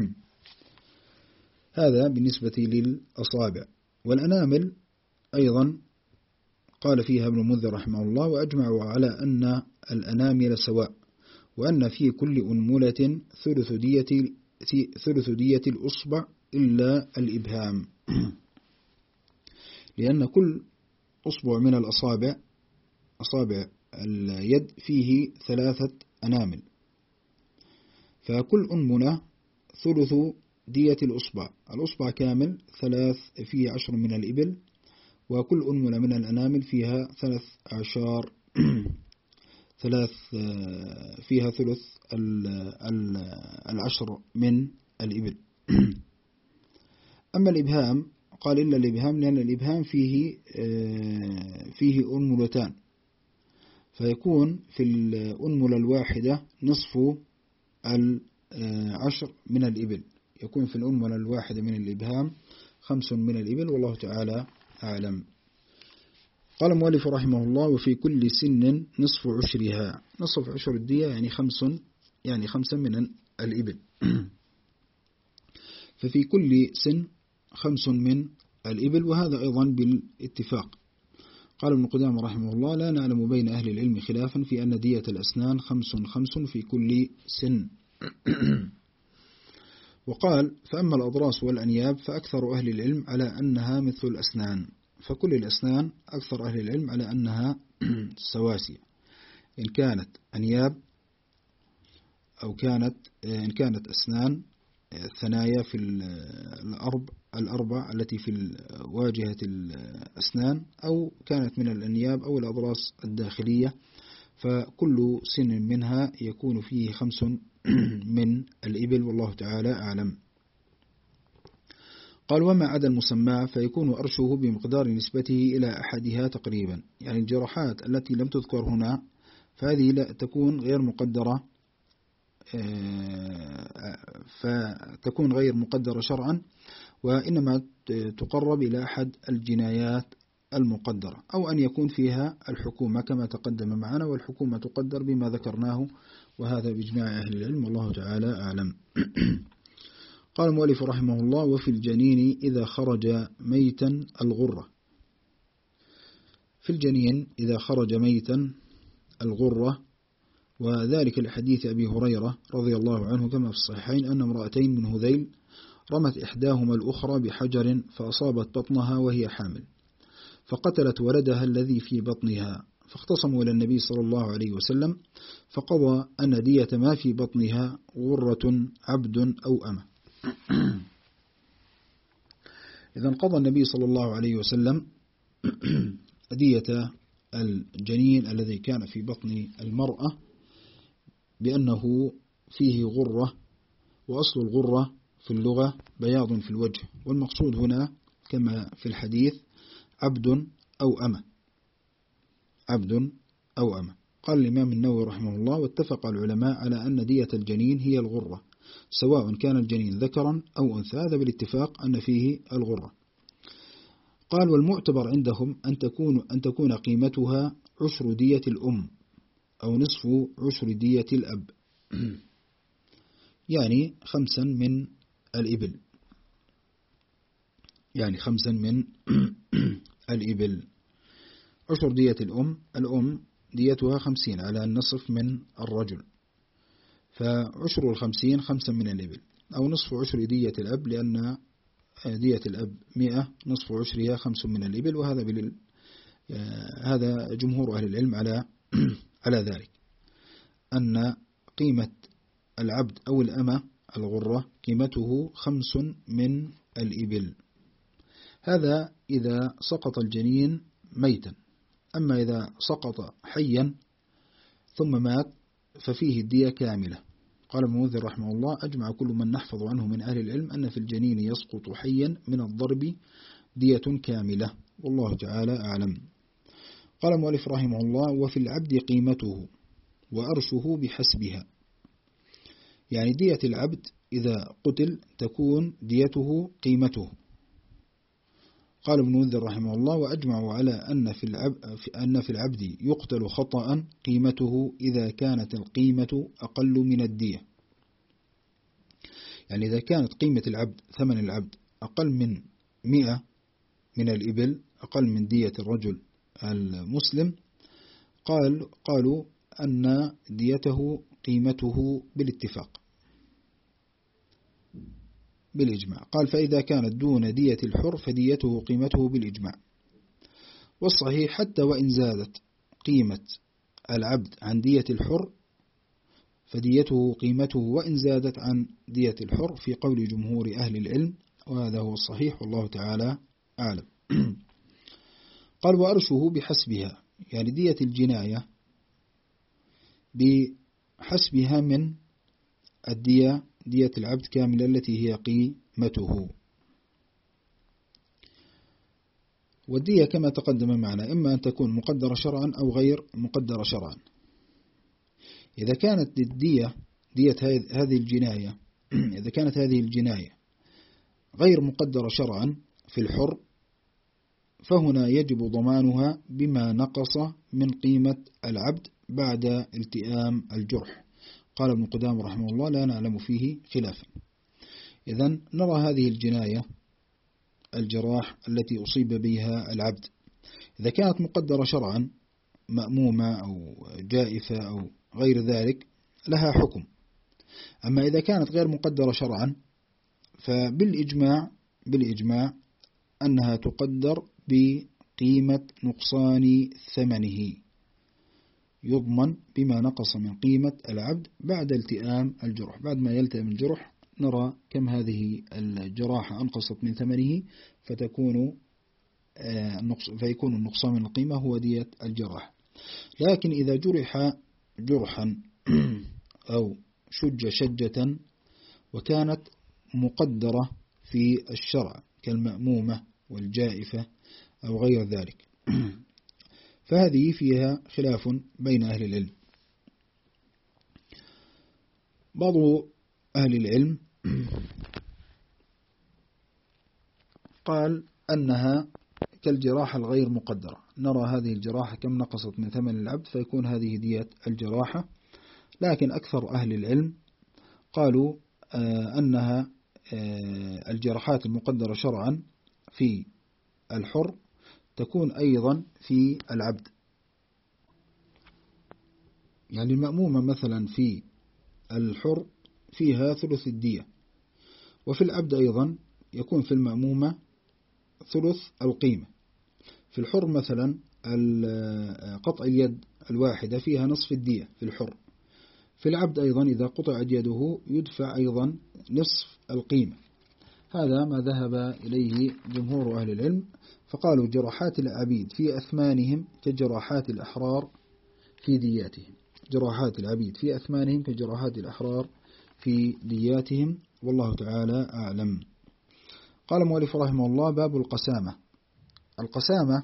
هذا بالنسبة للأصابع. والأنامل أيضا قال فيها ابن المنذر رحمه الله: وأجمعوا على أن الأنامل سواء، وأن في كل أنملة ثلث دية, ثلث دية الأصبع إلا الإبهام، لأن كل أصبع من الأصابع أصابع اليد فيه ثلاثة أنامل، فكل أنملة ثلث دية الأصبع. الأصبع كامل ثلاث فيه عشر من الإبل، وكل أنملة من الأنامل فيها ثلاث أعشار ثلاث فيها ثلث العشر من الإبل. أما الإبهام قال: إلا الإبهام، لأن الإبهام فيه فيه أنملتان، فيكون في الأنملة الواحدة نصف العشر من الإبل، يكون في الأنملة الواحدة من الإبهام خمس من الإبل، والله تعالى أعلم. قال المؤلف رحمه الله: وفي كل سن نصف عشرها، نصف عشر الدية يعني خمس، يعني خمسا من الإبل. ففي كل سن خمس من الإبل، وهذا أيضا بالاتفاق. قال ابن قدامة رحمه الله: لا نعلم بين أهل العلم خلافا في أن دية الأسنان خمس خمس في كل سن. وقال: فأما الأضراس والأنياب فأكثر أهل العلم على أنها مثل الأسنان، فكل الأسنان أكثر أهل العلم على أنها سواسية، إن كانت أنياب أو كانت إن كانت أسنان الثنايا في الأرب الأربع التي في واجهة الأسنان، أو كانت من الأنياب أو الأضراس الداخلية، فكل سن منها يكون فيه خمس من الإبل، والله تعالى أعلم. قال: وما عدا المسمى فيكون أرشه بمقدار نسبته إلى أحدها تقريبا، يعني الجراحات التي لم تذكر هنا فهذه لا تكون غير مقدرة، فتكون غير مقدرة شرعا، وإنما تقرب إلى أحد الجنايات المقدرة، أو أن يكون فيها الحكومة كما تقدم معنا، والحكومة تقدر بما ذكرناه، وهذا بإجماع أهل العلم، والله تعالى أعلم. قال المؤلف رحمه الله: وفي الجنين إذا خرج ميتا الغرة، في الجنين إذا خرج ميتا الغرة، وذلك لحديث أبي هريرة رضي الله عنه كما في الصحيحين أن امرأتين من هذيل رمت إحداهما الأخرى بحجر فأصابت بطنها وهي حامل، فقتلت ولدها الذي في بطنها، فاختصموا إلى النبي صلى الله عليه وسلم، فقضى أن دية ما في بطنها غرة عبد أو أمة. إذا قضى النبي صلى الله عليه وسلم دية الجنين الذي كان في بطن المرأة بأنه فيه غرة، وأصل الغرة في اللغة بياض في الوجه، والمقصود هنا كما في الحديث عبد أو أمة، عبد أو أمة. قال الإمام النووي رحمه الله: واتفق العلماء على أن دية الجنين هي الغرة، سواء كان الجنين ذكرا أو أنثى، هذا بالاتفاق أن فيه الغرة. قال: والمعتبر عندهم أن تكون, أن تكون قيمتها عشر دية الأم أو نصف عشر دية الأب، يعني خمسا من الإبل. يعني خمسا من الإبل. عشر دية الأم، الأم ديتها خمسين على النصف من الرجل، فعشر الخمسين خمسا من الإبل، أو نصف عشر دية الأب، لأن دية الأب مئة، نصف عشرها خمس من الإبل، وهذا بال... هذا جمهور أهل العلم على على ذلك، أن قيمة العبد أو الأمة الغرة قيمته خمس من الإبل. هذا إذا سقط الجنين ميتا. أما إذا سقط حيا ثم مات ففيه الدية كاملة. قال ابن منذر رحمه الله: أجمع كل من نحفظ عنه من أهل العلم أن في الجنين يسقط حيا من الضرب دية كاملة، والله تعالى أعلم. قال المؤلف رحمه الله: وفي العبد قيمته وأرشه بحسبها، يعني دية العبد إذا قتل تكون ديته قيمته. قال ابن منذر رحمه الله: وأجمعوا على أن في العبد, أن في العبد يقتل خطأ قيمته إذا كانت القيمة أقل من الدية. يعني إذا كانت قيمة العبد، ثمن العبد، أقل من مئة من الإبل، أقل من دية الرجل المسلم، قال قالوا أن ديته قيمته بالاتفاق بالإجماع. قال: فإذا كانت دون دية الحر فديته قيمته بالإجماع. والصحيح حتى وإن زادت قيمة العبد عن دية الحر فديته قيمته وإن زادت عن دية الحر، في قول جمهور أهل العلم، وهذا هو الصحيح والله تعالى أعلم. قال: وأرشه بحسبها، يعني دية الجناية بحسبها من الدية، دية العبد كاملة التي هي قيمته. والدية كما تقدم معنا إما أن تكون مقدرة شرعا أو غير مقدرة شرعا. إذا كانت الدية دية هذه الجناية إذا كانت هذه الجناية غير مقدرة شرعا في الحر، فهنا يجب ضمانها بما نقص من قيمة العبد بعد التئام الجرح. قال ابن قدامة رحمه الله: لا نعلم فيه خلافا. إذن نرى هذه الجناية، الجراح التي أصيب بها العبد، إذا كانت مقدرة شرعا مأمومة أو جائفة أو غير ذلك لها حكم. أما إذا كانت غير مقدرة شرعا فبالإجماع بالإجماع أنها تقدر بقيمة نقصان ثمنه، يضمن بما نقص من قيمة العبد بعد التئام الجرح. بعد ما يلتئم الجرح نرى كم هذه الجراحة أنقصت من ثمنه، فتكون فيكون النقصان من القيمة هو دية الجراح. لكن إذا جرح جرحا أو شج شجة وكانت مقدرة في الشرع كالمأمومة والجائفة أو غير ذلك، فهذه فيها خلاف بين أهل العلم. بعض أهل العلم قال أنها كالجراحة الغير مقدرة، نرى هذه الجراحة كم نقصت من ثمن العبد فيكون هذه دية الجراحة. لكن أكثر أهل العلم قالوا أنها الجراحات المقدرة شرعا في الحر تكون أيضا في العبد. يعني المأمومة مثلا في الحر فيها ثلث الدية، وفي العبد أيضا يكون في المأمومة ثلث القيمة. في الحر مثلا قطع اليد الواحدة فيها نصف الدية في الحر، في العبد أيضا إذا قطعت يده يدفع أيضا نصف القيمة. هذا ما ذهب إليه جمهور أهل العلم، فقالوا جراحات العبيد في أثمانهم كجراحات الأحرار في دياتهم، جراحات العبيد في أثمانهم كجراحات الأحرار في دياتهم، والله تعالى أعلم. قال مؤلف رحمه الله: باب القسامة. القسامة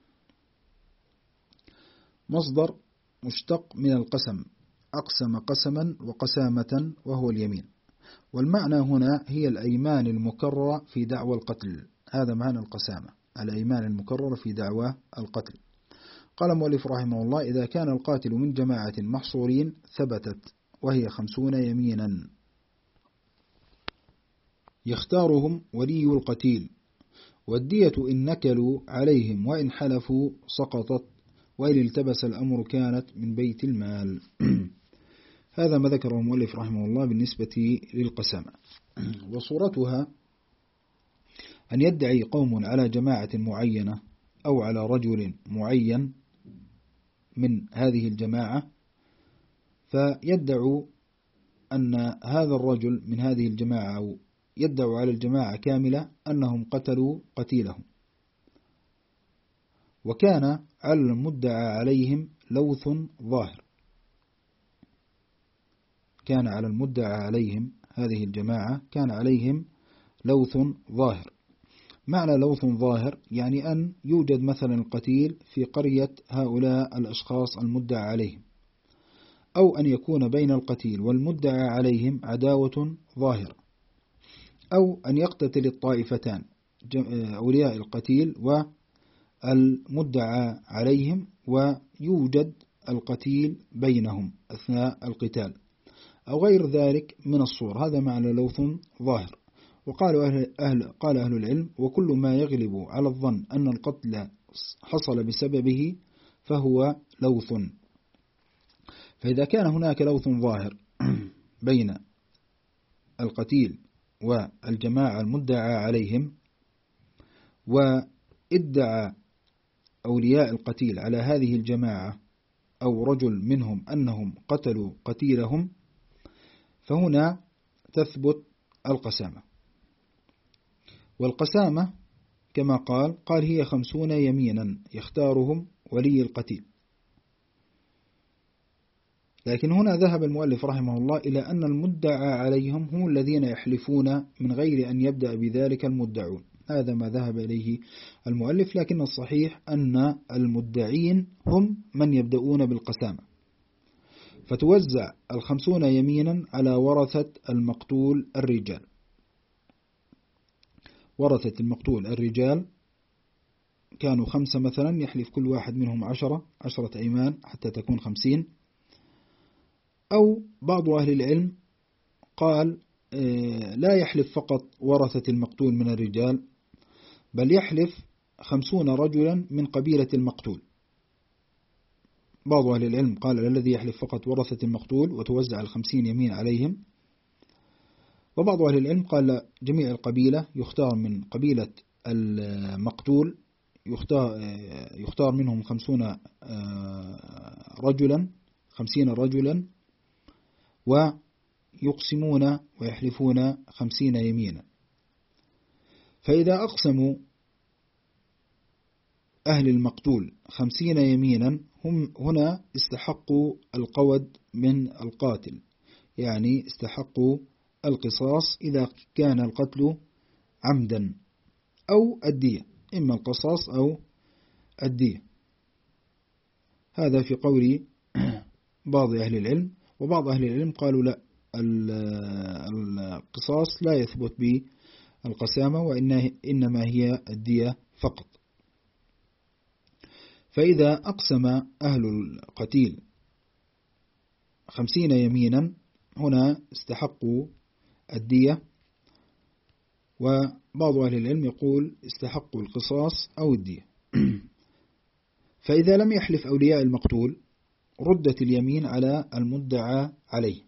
مصدر مشتق من القسم، أقسم قسما وقسامة وهو اليمين، والمعنى هنا هي الأيمان المكررة في دعوى القتل. هذا معنى القسامة، الأيمان المكررة في دعوى القتل. قال مؤلف رحمه الله: إذا كان القاتل من جماعة محصورين ثبتت، وهي خمسون يمينا يختارهم ولي القتيل، والدية إن نكلوا عليهم وإن حلفوا سقطت، وإن التبس الأمر كانت من بيت المال. هذا ما ذكره المؤلف رحمه الله بالنسبة للقسامة. وصورتها أن يدعي قوم على جماعة معينة أو على رجل معين من هذه الجماعة، فيدعوا أن هذا الرجل من هذه الجماعة أو يدعوا على الجماعة كاملة أنهم قتلوا قتيلهم، وكان على المدعى عليهم لوث ظاهر. كان على المدعى عليهم هذه الجماعة كان عليهم لوث ظاهر. معنى لوث ظاهر يعني أن يوجد مثلا القتيل في قرية هؤلاء الأشخاص المدعى عليهم، أو أن يكون بين القتيل والمدعى عليهم عداوة ظاهرة، أو أن يقتتل الطائفتان أولياء القتيل والمدعى عليهم ويوجد القتيل بينهم أثناء القتال أو غير ذلك من الصور. هذا معنى لوث ظاهر. وقالوا أهل, أهل, قال أهل العلم: وكل ما يغلب على الظن أن القتل حصل بسببه فهو لوث. فإذا كان هناك لوث ظاهر بين القتيل والجماعة المدعى عليهم، وادعى أولياء القتيل على هذه الجماعة أو رجل منهم أنهم قتلوا قتيلهم، فهنا تثبت القسامة. والقسامة كما قال قال هي خمسون يمينا يختارهم ولي القتيل. لكن هنا ذهب المؤلف رحمه الله إلى أن المدعى عليهم هم الذين يحلفون من غير أن يبدأ بذلك المدعون. هذا ما ذهب إليه المؤلف، لكن الصحيح أن المدعين هم من يبدأون بالقسامة، فتوزع الخمسون يمينا على ورثة المقتول الرجال. ورثة المقتول الرجال كانوا خمسة مثلا، يحلف كل واحد منهم عشرة عشرة أيمان حتى تكون خمسين. أو بعض أهل العلم قال لا يحلف فقط ورثة المقتول من الرجال، بل يحلف خمسون رجلا من قبيلة المقتول. بعض أهل العلم قال الذي يحلف فقط ورثة المقتول وتوزع الخمسين يمين عليهم. وبعض أهل العلم قال جميع القبيلة، يختار من قبيلة المقتول يختار, يختار منهم خمسون رجلا خمسين رجلا ويقسمون ويحلفون خمسين يمينا. فإذا أقسموا أهل المقتول خمسين يمينا هم هنا استحقوا القود من القاتل، يعني استحقوا القصاص إذا كان القتل عمدا أو الدية، إما القصاص أو الدية. هذا في قول بعض أهل العلم. وبعض أهل العلم قالوا لا، القصاص لا يثبت بالقسامة، وإنما هي الدية فقط. فإذا أقسم أهل القتيل خمسين يمينا هنا استحقوا الدية. وبعض أهل العلم يقول استحقوا القصاص أو الدية. فإذا لم يحلف أولياء المقتول ردت اليمين على المدعى عليه.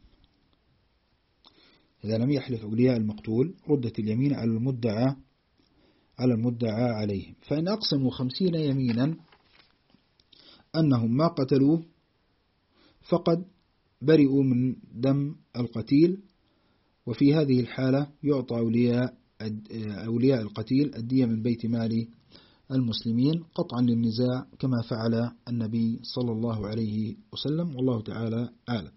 إذا لم يحلف أولياء المقتول ردت اليمين على المدعى على المدعى عليه. فإن أقسموا خمسين يمينا أنهم ما قتلوه فقد برئوا من دم القتيل، وفي هذه الحالة يعطى أولياء أولياء القتيل الدية من بيت مال المسلمين قطعا للنزاع، كما فعل النبي صلى الله عليه وسلم، والله تعالى أعلم.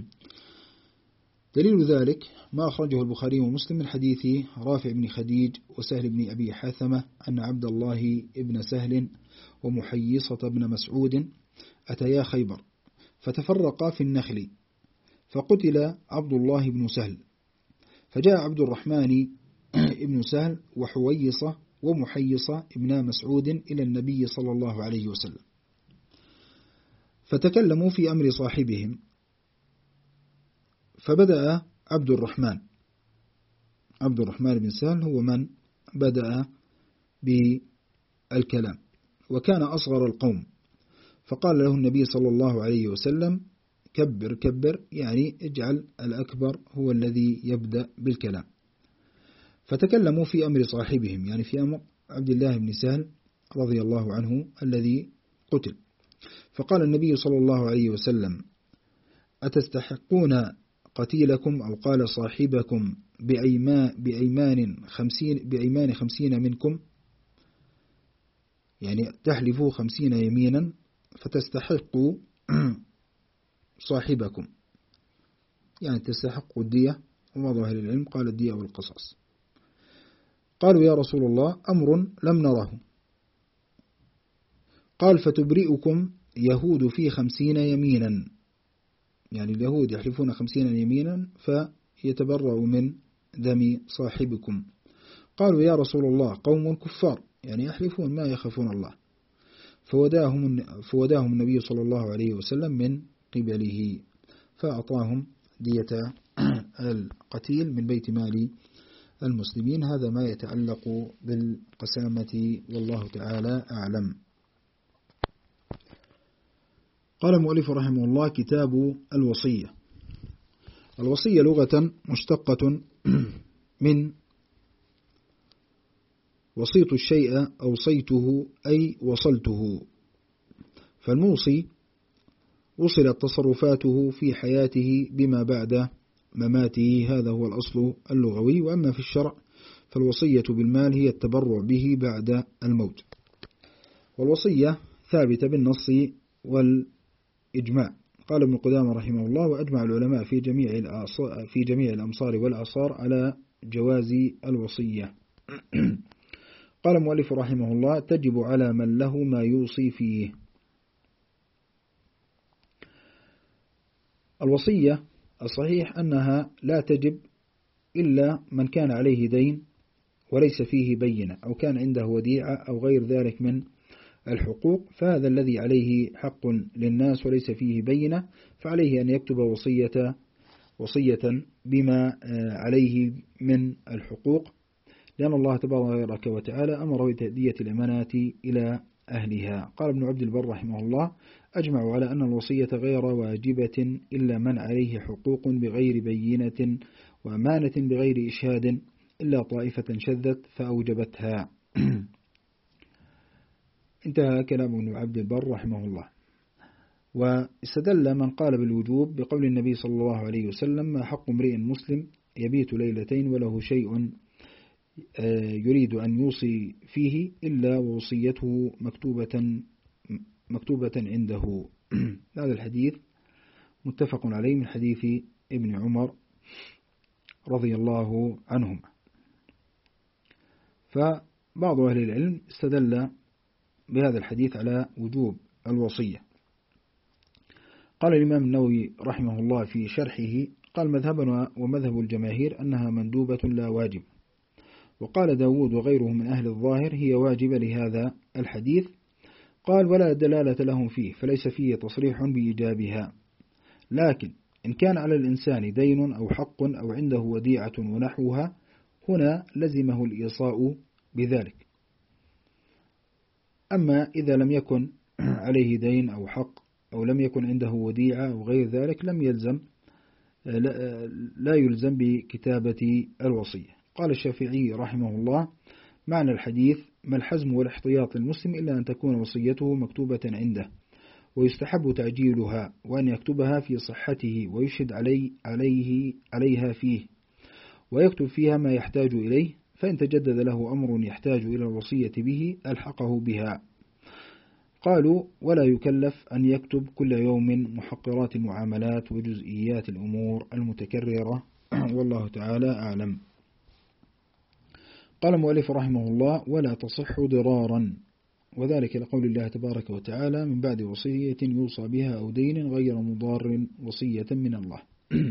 دليل ذلك ما أخرجه البخاري ومسلم من حديث رافع بن خديج وسهل بن أبي حاثمة أن عبد الله ابن سهل ومحيصة بن مسعود أتيا خيبر فتفرقا في النخل، فقتل عبد الله بن سهل، فجاء عبد الرحمن ابن سهل وحويصة ومحيصة ابن مسعود إلى النبي صلى الله عليه وسلم، فتكلموا في أمر صاحبهم. فبدأ عبد الرحمن عبد الرحمن بن سهل هو من بدأ بالكلام، وكان أصغر القوم، فقال له النبي صلى الله عليه وسلم كبر كبر، يعني اجعل الأكبر هو الذي يبدأ بالكلام. فتكلموا في أمر صاحبهم، يعني في أمر عبد الله بن سهل رضي الله عنه الذي قتل. فقال النبي صلى الله عليه وسلم أتستحقون قتيلكم، أو قال صاحبكم بأيمان خمسين, بأيمان خمسين منكم، يعني تحلفوا خمسين يمينا فتستحقوا صاحبكم، يعني تستحقوا الدية. وما ظاهر العلم قال الدية والقصاص. قالوا يا رسول الله أمر لم نره. قال فتبرئكم يهود في خمسين يمينا، يعني اليهود يحلفون خمسين يمينا فيتبرأوا من دم صاحبكم. قالوا يا رسول الله قوم كفار، يعني يحلفون ما يخافون الله. فوداهم, فوداهم النبي صلى الله عليه وسلم من قبله، فأعطاهم دية القتيل من بيت مال المسلمين. هذا ما يتعلق بالقسامة، والله تعالى أعلم. قال المؤلف رحمه الله كتاب الوصية. الوصية لغة مشتقة من وصيت الشيء أوصيته أي وصلته، فالموصي وصلت تصرفاته في حياته بما بعد مماته، هذا هو الأصل اللغوي. وأما في الشرع فالوصية بالمال هي التبرع به بعد الموت. والوصية ثابتة بالنص والإجماع. قال ابن قدامة رحمه الله وأجمع العلماء في جميع في جميع الأمصار والأعصار على جواز الوصية. قال المؤلف رحمه الله تجب على من له ما يوصي فيه. الوصية الصحيح أنها لا تجب إلا من كان عليه دين وليس فيه بينة، أو كان عنده وديعة أو غير ذلك من الحقوق، فهذا الذي عليه حق للناس وليس فيه بينة، فعليه أن يكتب وصية وصية بما عليه من الحقوق، لأن الله تبارك وتعالى أمر بتأدية الأمانات إلى أهلها. قال ابن عبد البر رحمه الله أجمعوا على أن الوصية غير واجبة إلا من عليه حقوق بغير بينة وأمانة بغير إشهاد إلا طائفة شذت فأوجبتها. انتهى كلام ابن عبد البر رحمه الله. واستدل من قال بالوجوب بقول النبي صلى الله عليه وسلم ما حق امرئ مسلم يبيت ليلتين وله شيء يريد أن يوصي فيه إلا ووصيته مكتوبة مكتوبة عنده. هذا الحديث متفق عليه من حديث ابن عمر رضي الله عنهما. فبعض أهل العلم استدل بهذا الحديث على وجوب الوصية. قال الإمام النووي رحمه الله في شرحه قال مذهبنا ومذهب الجماهير أنها مندوبة لا واجب. وقال داود وغيره من أهل الظاهر هي واجبة لهذا الحديث. قال ولا دلالة لهم فيه، فليس فيه تصريح بإيجابها، لكن إن كان على الإنسان دين أو حق أو عنده وديعة ونحوها هنا لزمه الإيصاء بذلك. أما إذا لم يكن عليه دين أو حق أو لم يكن عنده وديعة أو غير ذلك لم يلزم لا يلزم بكتابة الوصية. قال الشافعي رحمه الله معنى الحديث ما الحزم والاحتياط للمسلم إلا أن تكون وصيته مكتوبة عنده، ويستحب تعجيلها وأن يكتبها في صحته ويشهد علي عليه عليها فيه، ويكتب فيها ما يحتاج إليه، فإن تجدد له أمر يحتاج إلى الوصية به ألحقه بها. قالوا ولا يكلف أن يكتب كل يوم محقرات المعاملات وجزئيات الأمور المتكررة، والله تعالى أعلم. قال المؤلف رحمه الله ولا تصح ضرارا، وذلك لقول الله تبارك وتعالى من بعد وصية يوصى بها أو دين غير مضار وصية من الله.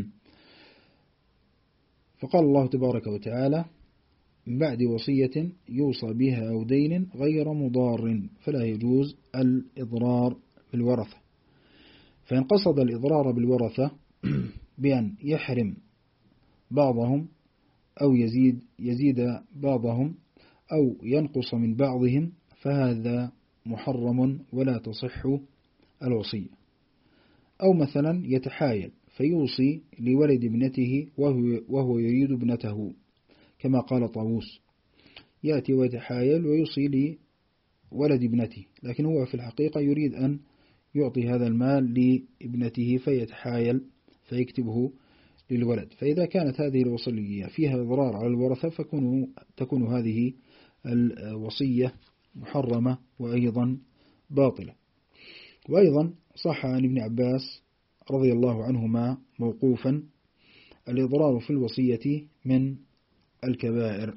فقال الله تبارك وتعالى من بعد وصية يوصى بها أو دين غير مضار، فلا يجوز الإضرار بالورثة. فإن قصد الإضرار بالورثة بأن يحرم بعضهم أو يزيد يزيد بعضهم أو ينقص من بعضهم فهذا محرم ولا تصح الوصية. أو مثلا يتحايل فيوصي لولد ابنته وهو, وهو يريد ابنته، كما قال طاووس، يأتي ويتحايل ويوصي لولد ابنته، لكن هو في الحقيقة يريد أن يعطي هذا المال لابنته فيتحايل فيكتبه للولد. فإذا كانت هذه الوصية فيها إضرار على الورثة فكون تكون هذه الوصية محرمة وأيضا باطلة. وأيضا صح عن ابن عباس رضي الله عنهما موقوفا: الإضرار في الوصية من الكبائر.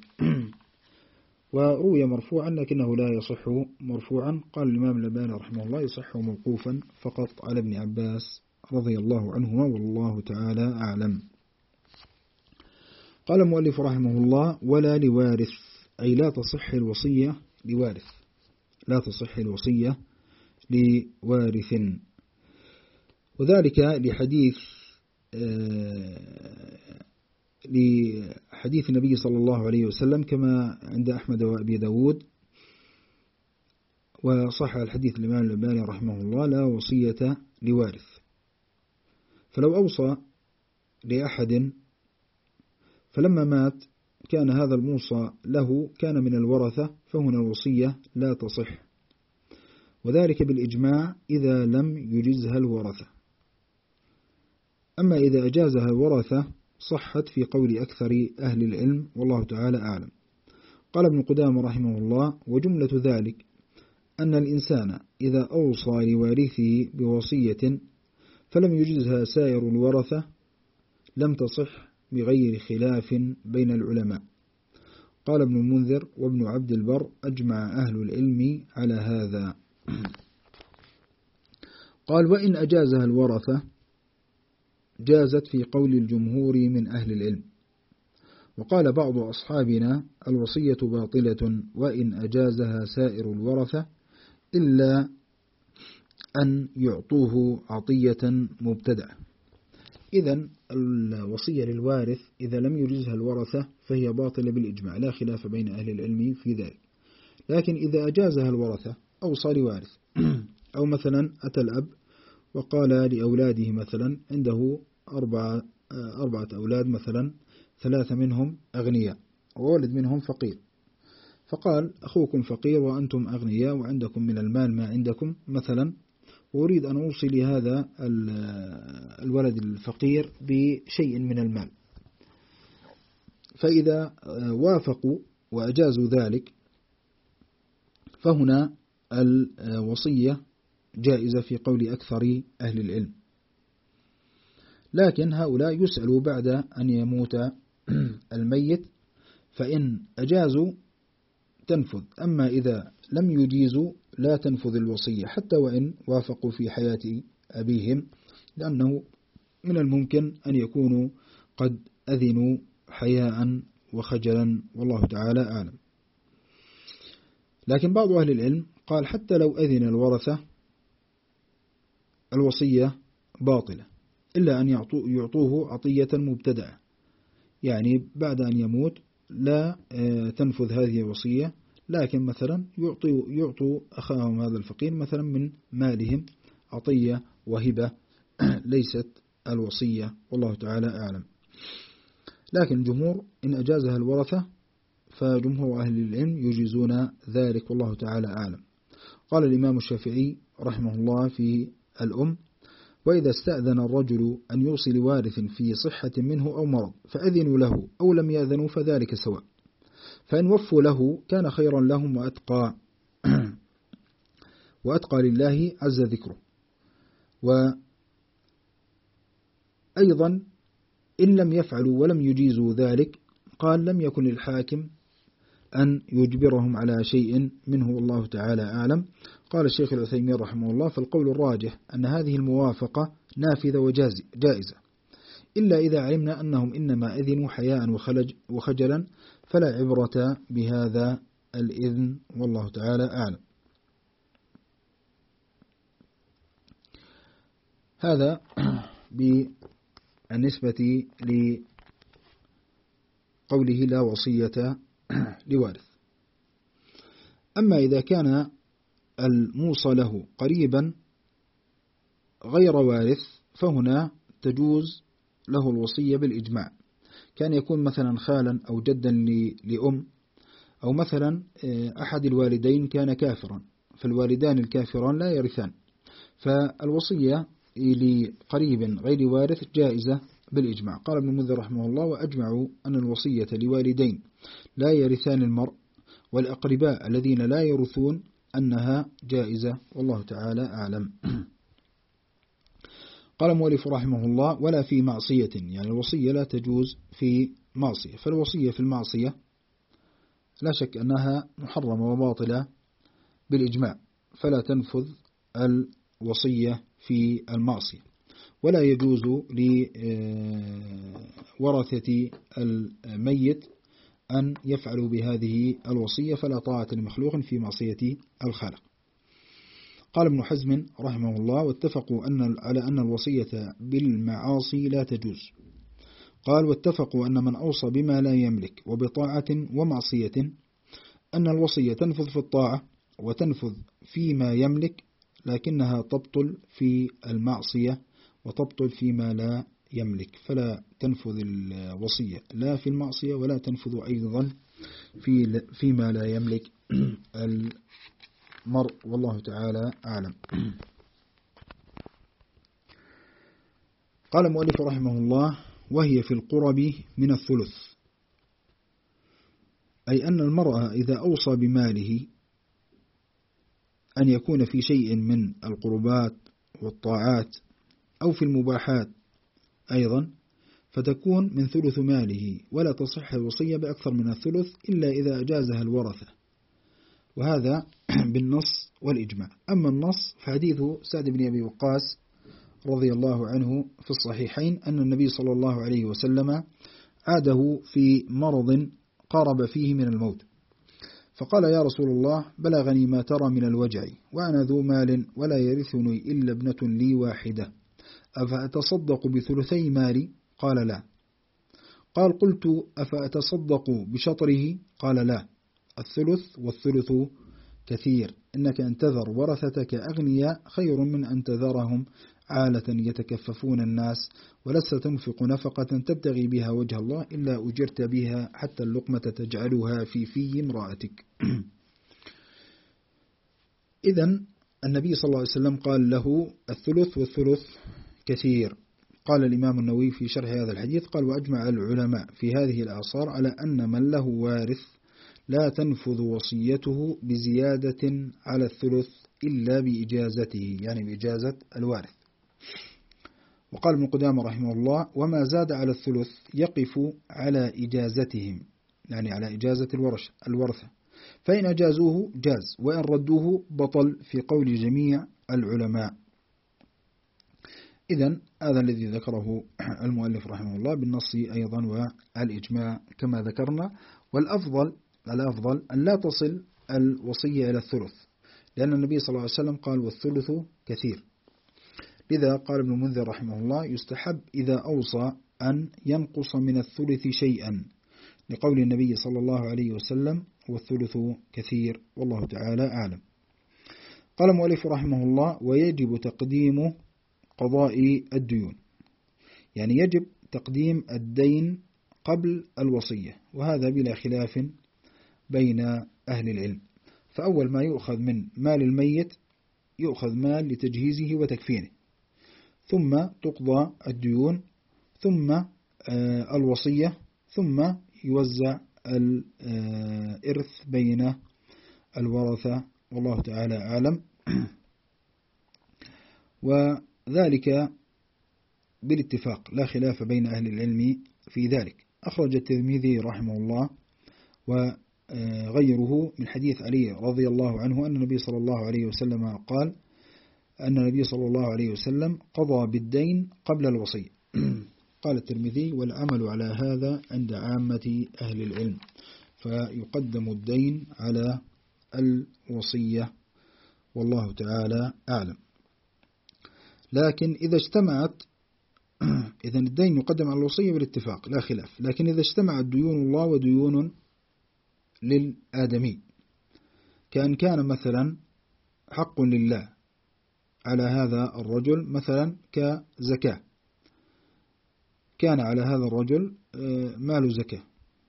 وروي مرفوعا لكنه لا يصح مرفوعا. قال الإمام الألباني رحمه الله: يصح موقوفا فقط على ابن عباس رضي الله عنهما، والله تعالى أعلم. قال المؤلف رحمه الله: ولا لوارث، أي لا تصح الوصية لوارث، لا تصح الوصية لوارث. وذلك لحديث لحديث النبي صلى الله عليه وسلم كما عند أحمد وأبي داود، وصح الحديث الإمام الألباني رحمه الله: لا وصية لوارث. فلو أوصى لأحد فلما مات كان هذا الموصى له كان من الورثة، فهنا الوصية لا تصح، وذلك بالإجماع إذا لم يجزها الورثة. أما إذا أجازها الورثة صحت في قول أكثر أهل العلم، والله تعالى أعلم. قال ابن قدامة رحمه الله: وجملة ذلك أن الإنسان إذا أوصى لوارثه بوصية فلم يجزها سائر الورثة لم تصح بغير خلاف بين العلماء. قال ابن المنذر وابن عبد البر: أجمع أهل العلم على هذا. قال: وإن أجازها الورثة جازت في قول الجمهور من أهل العلم. وقال بعض أصحابنا: الوصية باطلة وإن أجازها سائر الورثة إلا أن يعطوه عطية مبتدأ. إذن الوصية للوارث إذا لم يجزها الورثة فهي باطلة بالإجماع، لا خلاف بين أهل العلم في ذلك. لكن إذا أجازها الورثة أوصى لوارث، أو مثلا أتى الأب وقال لأولاده، مثلا عنده أربعة, أربعة أولاد مثلا، ثلاثة منهم أغنياء وولد منهم فقير، فقال: أخوكم فقير وأنتم أغنياء وعندكم من المال ما عندكم مثلا، وأريد أن أوصي لهذا الولد الفقير بشيء من المال. فإذا وافقوا وأجازوا ذلك فهنا الوصية جائزة في قول أكثر أهل العلم. لكن هؤلاء يسألوا بعد أن يموت الميت، فإن أجازوا تنفذ، أما إذا لم يجيزوا لا تنفذ الوصية حتى وإن وافقوا في حياة أبيهم، لأنه من الممكن أن يكونوا قد أذنوا حياء وخجلا، والله تعالى أعلم. لكن بعض أهل العلم قال: حتى لو أذن الورثة الوصية باطلة، إلا أن يعطوه عطية مبتدأة، يعني بعد أن يموت لا تنفذ هذه الوصية، لكن مثلا يعطوا, يعطوا أخاهم هذا الفقير مثلا من مالهم عطية وهبة، ليست الوصية، والله تعالى أعلم. لكن الجمهور إن أجازها الورثة فجمهور أهل العلم يجيزون ذلك، والله تعالى أعلم. قال الإمام الشافعي رحمه الله في الأم: وإذا استأذن الرجل أن يوصي لوارث في صحة منه أو مرض فأذنوا له أو لم يأذنوا فذلك سواء، فإن وفوا له كان خيرا لهم وأتقى وأتقى لله عز ذكره. وأيضا إن لم يفعلوا ولم يجيزوا ذلك قال: لم يكن للحاكم أن يجبرهم على شيء منه، والله تعالى أعلم. قال الشيخ العثيمين رحمه الله: فالقول الراجح أن هذه الموافقة نافذة وجائزة، إلا إذا علمنا أنهم إنما أذنوا حياء وخجلا فلا عبرة بهذا الإذن، والله تعالى أعلم. هذا بالنسبة لقوله لا وصية لوارث. أما إذا كان الموصى له قريبا غير وارث فهنا تجوز له الوصية بالإجماع، كان يكون مثلا خالا أو جدا لأم، أو مثلا أحد الوالدين كان كافرا، فالوالدان الكافران لا يرثان، فالوصية لقريب غير وارث جائزة بالإجماع. قال ابن المنذر رحمه الله: وأجمعوا أن الوصية لوالدين لا يرثان المرء والأقرباء الذين لا يرثون أنها جائزة، والله تعالى أعلم. قال المؤلف رحمه الله: ولا في معصية، يعني الوصية لا تجوز في معصية، فالوصية في المعصية لا شك أنها محرمة وباطلة بالإجماع، فلا تنفذ الوصية في المعصية، ولا يجوز لورثة الميت أن يفعلوا بهذه الوصية، فلا طاعة لمخلوق في معصية الخالق. قال ابن حزم رحمه الله: واتفقوا أن على أن الوصية بالمعاصي لا تجوز. قال: واتفقوا أن من أوصى بما لا يملك وبطاعة ومعصية أن الوصية تنفذ في الطاعة وتنفذ فيما يملك، لكنها تبطل في المعصية وتبطل فيما لا يملك، فلا تنفذ الوصية لا في المعصية ولا تنفذ أيضا في فيما لا يملك المرء، والله تعالى أعلم. قال المؤلف رحمه الله: وهي في القرب من الثلث، أي أن المرأة إذا أوصى بماله أن يكون في شيء من القربات والطاعات أو في المباحات أيضا، فتكون من ثلث ماله، ولا تصح الوصية بأكثر من الثلث إلا إذا أجازها الورثة، وهذا بالنص والإجماع. أما النص فحديث سعد بن أبي وقاص رضي الله عنه في الصحيحين أن النبي صلى الله عليه وسلم عاده في مرض قارب فيه من الموت، فقال: يا رسول الله، بلغني ما ترى من الوجع، وأنا ذو مال ولا يرثني إلا ابنة لي واحدة، أفأتصدق بثلثي مالي؟ قال: لا. قال: قلت: أفأتصدق بشطره؟ قال: لا، الثلث والثلث كثير، إنك أن تذر ورثتك أغنياء خير من أن تذرهم عالة يتكففون الناس، ولست تنفق نفقة تبتغي بها وجه الله إلا أجرت بها حتى اللقمة تجعلها في في امرأتك. إذن النبي صلى الله عليه وسلم قال له الثلث والثلث كثير. قال الإمام النووي في شرح هذا الحديث قال: وأجمع العلماء في هذه الأعصار على أن من له وارث لا تنفذ وصيته بزيادة على الثلث إلا بإجازته، يعني بإجازة الوارث. وقال ابن قدامة رحمه الله: وما زاد على الثلث يقف على إجازتهم، يعني على إجازة الورثة، فإن أجازوه جاز، وإن ردوه بطل، في قول جميع العلماء. إذن هذا الذي ذكره المؤلف رحمه الله بالنص أيضا والإجماع كما ذكرنا. والأفضل الأفضل أن لا تصل الوصية إلى الثلث، لأن النبي صلى الله عليه وسلم قال: والثلث كثير. لذا قال ابن المنذر رحمه الله: يستحب إذا أوصى أن ينقص من الثلث شيئا، لقول النبي صلى الله عليه وسلم: والثلث كثير، والله تعالى أعلم. قال المؤلف رحمه الله: ويجب تقديم قضاء الديون، يعني يجب تقديم الدين قبل الوصية، وهذا بلا خلاف بين أهل العلم. فأول ما يؤخذ من مال الميت يؤخذ مال لتجهيزه وتكفينه، ثم تقضى الديون، ثم الوصية، ثم يوزع الإرث بين الورثة، والله تعالى أعلم. وذلك بالاتفاق، لا خلاف بين أهل العلم في ذلك. أخرج الترمذي رحمه الله وغيره من حديث علي رضي الله عنه أن النبي صلى الله عليه وسلم قال أن النبي صلى الله عليه وسلم قضى بالدين قبل الوصية. قال الترمذي: والعمل على هذا عند عامة أهل العلم، فيقدم الدين على الوصية، والله تعالى أعلم. لكن إذا اجتمعت إذا الدين يقدم على الوصية بالاتفاق لا خلاف، لكن إذا اجتمعت ديون الله وديون للآدمي كأن كان مثلا حق لله على هذا الرجل مثلا كزكاة، كان على هذا الرجل مال زكاة،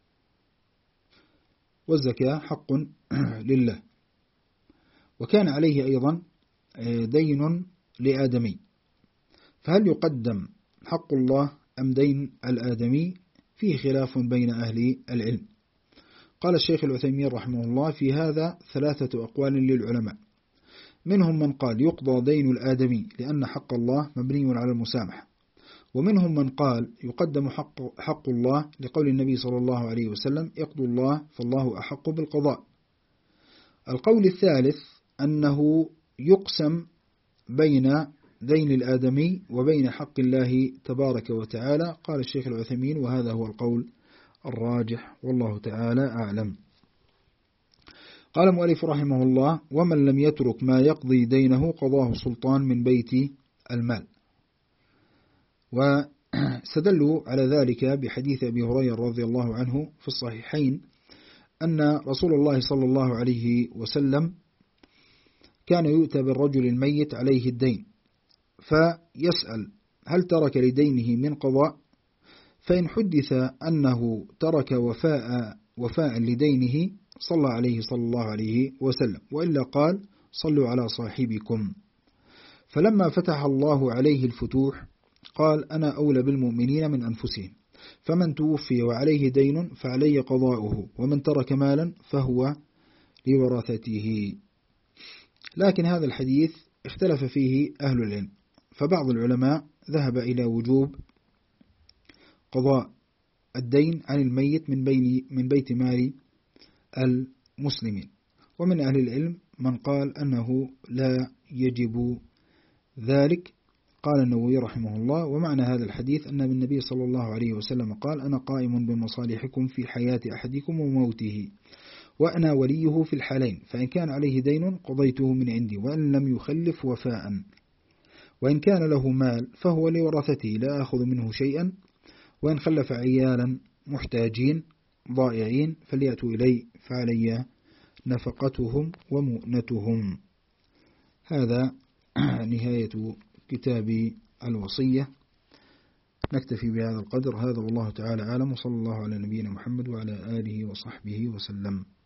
والزكاة حق لله، وكان عليه أيضا دين لآدمي، فهل يقدم حق الله أم دين الآدمي؟ فيه خلاف بين أهل العلم. قال الشيخ العثيمين رحمه الله في هذا ثلاثة أقوال للعلماء، منهم من قال يقضى دين الآدمي لأن حق الله مبني على المسامحة، ومنهم من قال يقدم حق, حق الله لقول النبي صلى الله عليه وسلم اقضوا الله فالله أحق بالقضاء. القول الثالث أنه يقسم بين دين الآدمي وبين حق الله تبارك وتعالى. قال الشيخ العثيمين وهذا هو القول الراجح والله تعالى أعلم. قال المؤلف رحمه الله ومن لم يترك ما يقضي دينه قضاه سلطان من بيت المال. واستدلوا على ذلك بحديث أبي هريرة رضي الله عنه في الصحيحين أن رسول الله صلى الله عليه وسلم كان يؤتى بالرجل الميت عليه الدين فيسأل هل ترك لدينه من قضاء؟ فإن حدث أنه ترك وفاء, وفاء لدينه صلى عليه صلى الله عليه وسلم، وإلا قال صلوا على صاحبكم. فلما فتح الله عليه الفتوح قال أنا أولى بالمؤمنين من أنفسهم، فمن توفي وعليه دين فعليه قضاؤه، ومن ترك مالا فهو لورثته. لكن هذا الحديث اختلف فيه أهل العلم، فبعض العلماء ذهب إلى وجوب قضاء الدين عن الميت من, بين من بيت مال المسلمين، ومن أهل العلم من قال أنه لا يجب ذلك. قال النووي رحمه الله ومعنى هذا الحديث أن النبي صلى الله عليه وسلم قال أنا قائم بمصالحكم في حياة أحدكم وموته، وأنا وليه في الحالين، فإن كان عليه دين قضيته من عندي وإن لم يخلف وفاء، وإن كان له مال فهو لورثته لا أخذ منه شيئا، وإن خلف عيالا محتاجين ضائعين فليأتوا إلي فعلي نفقتهم ومؤنتهم. هذا نهاية كتاب الوصية. نكتفي بهذا القدر. هذا والله تعالى أعلم، وصلى الله على نبينا محمد وعلى آله وصحبه وسلم.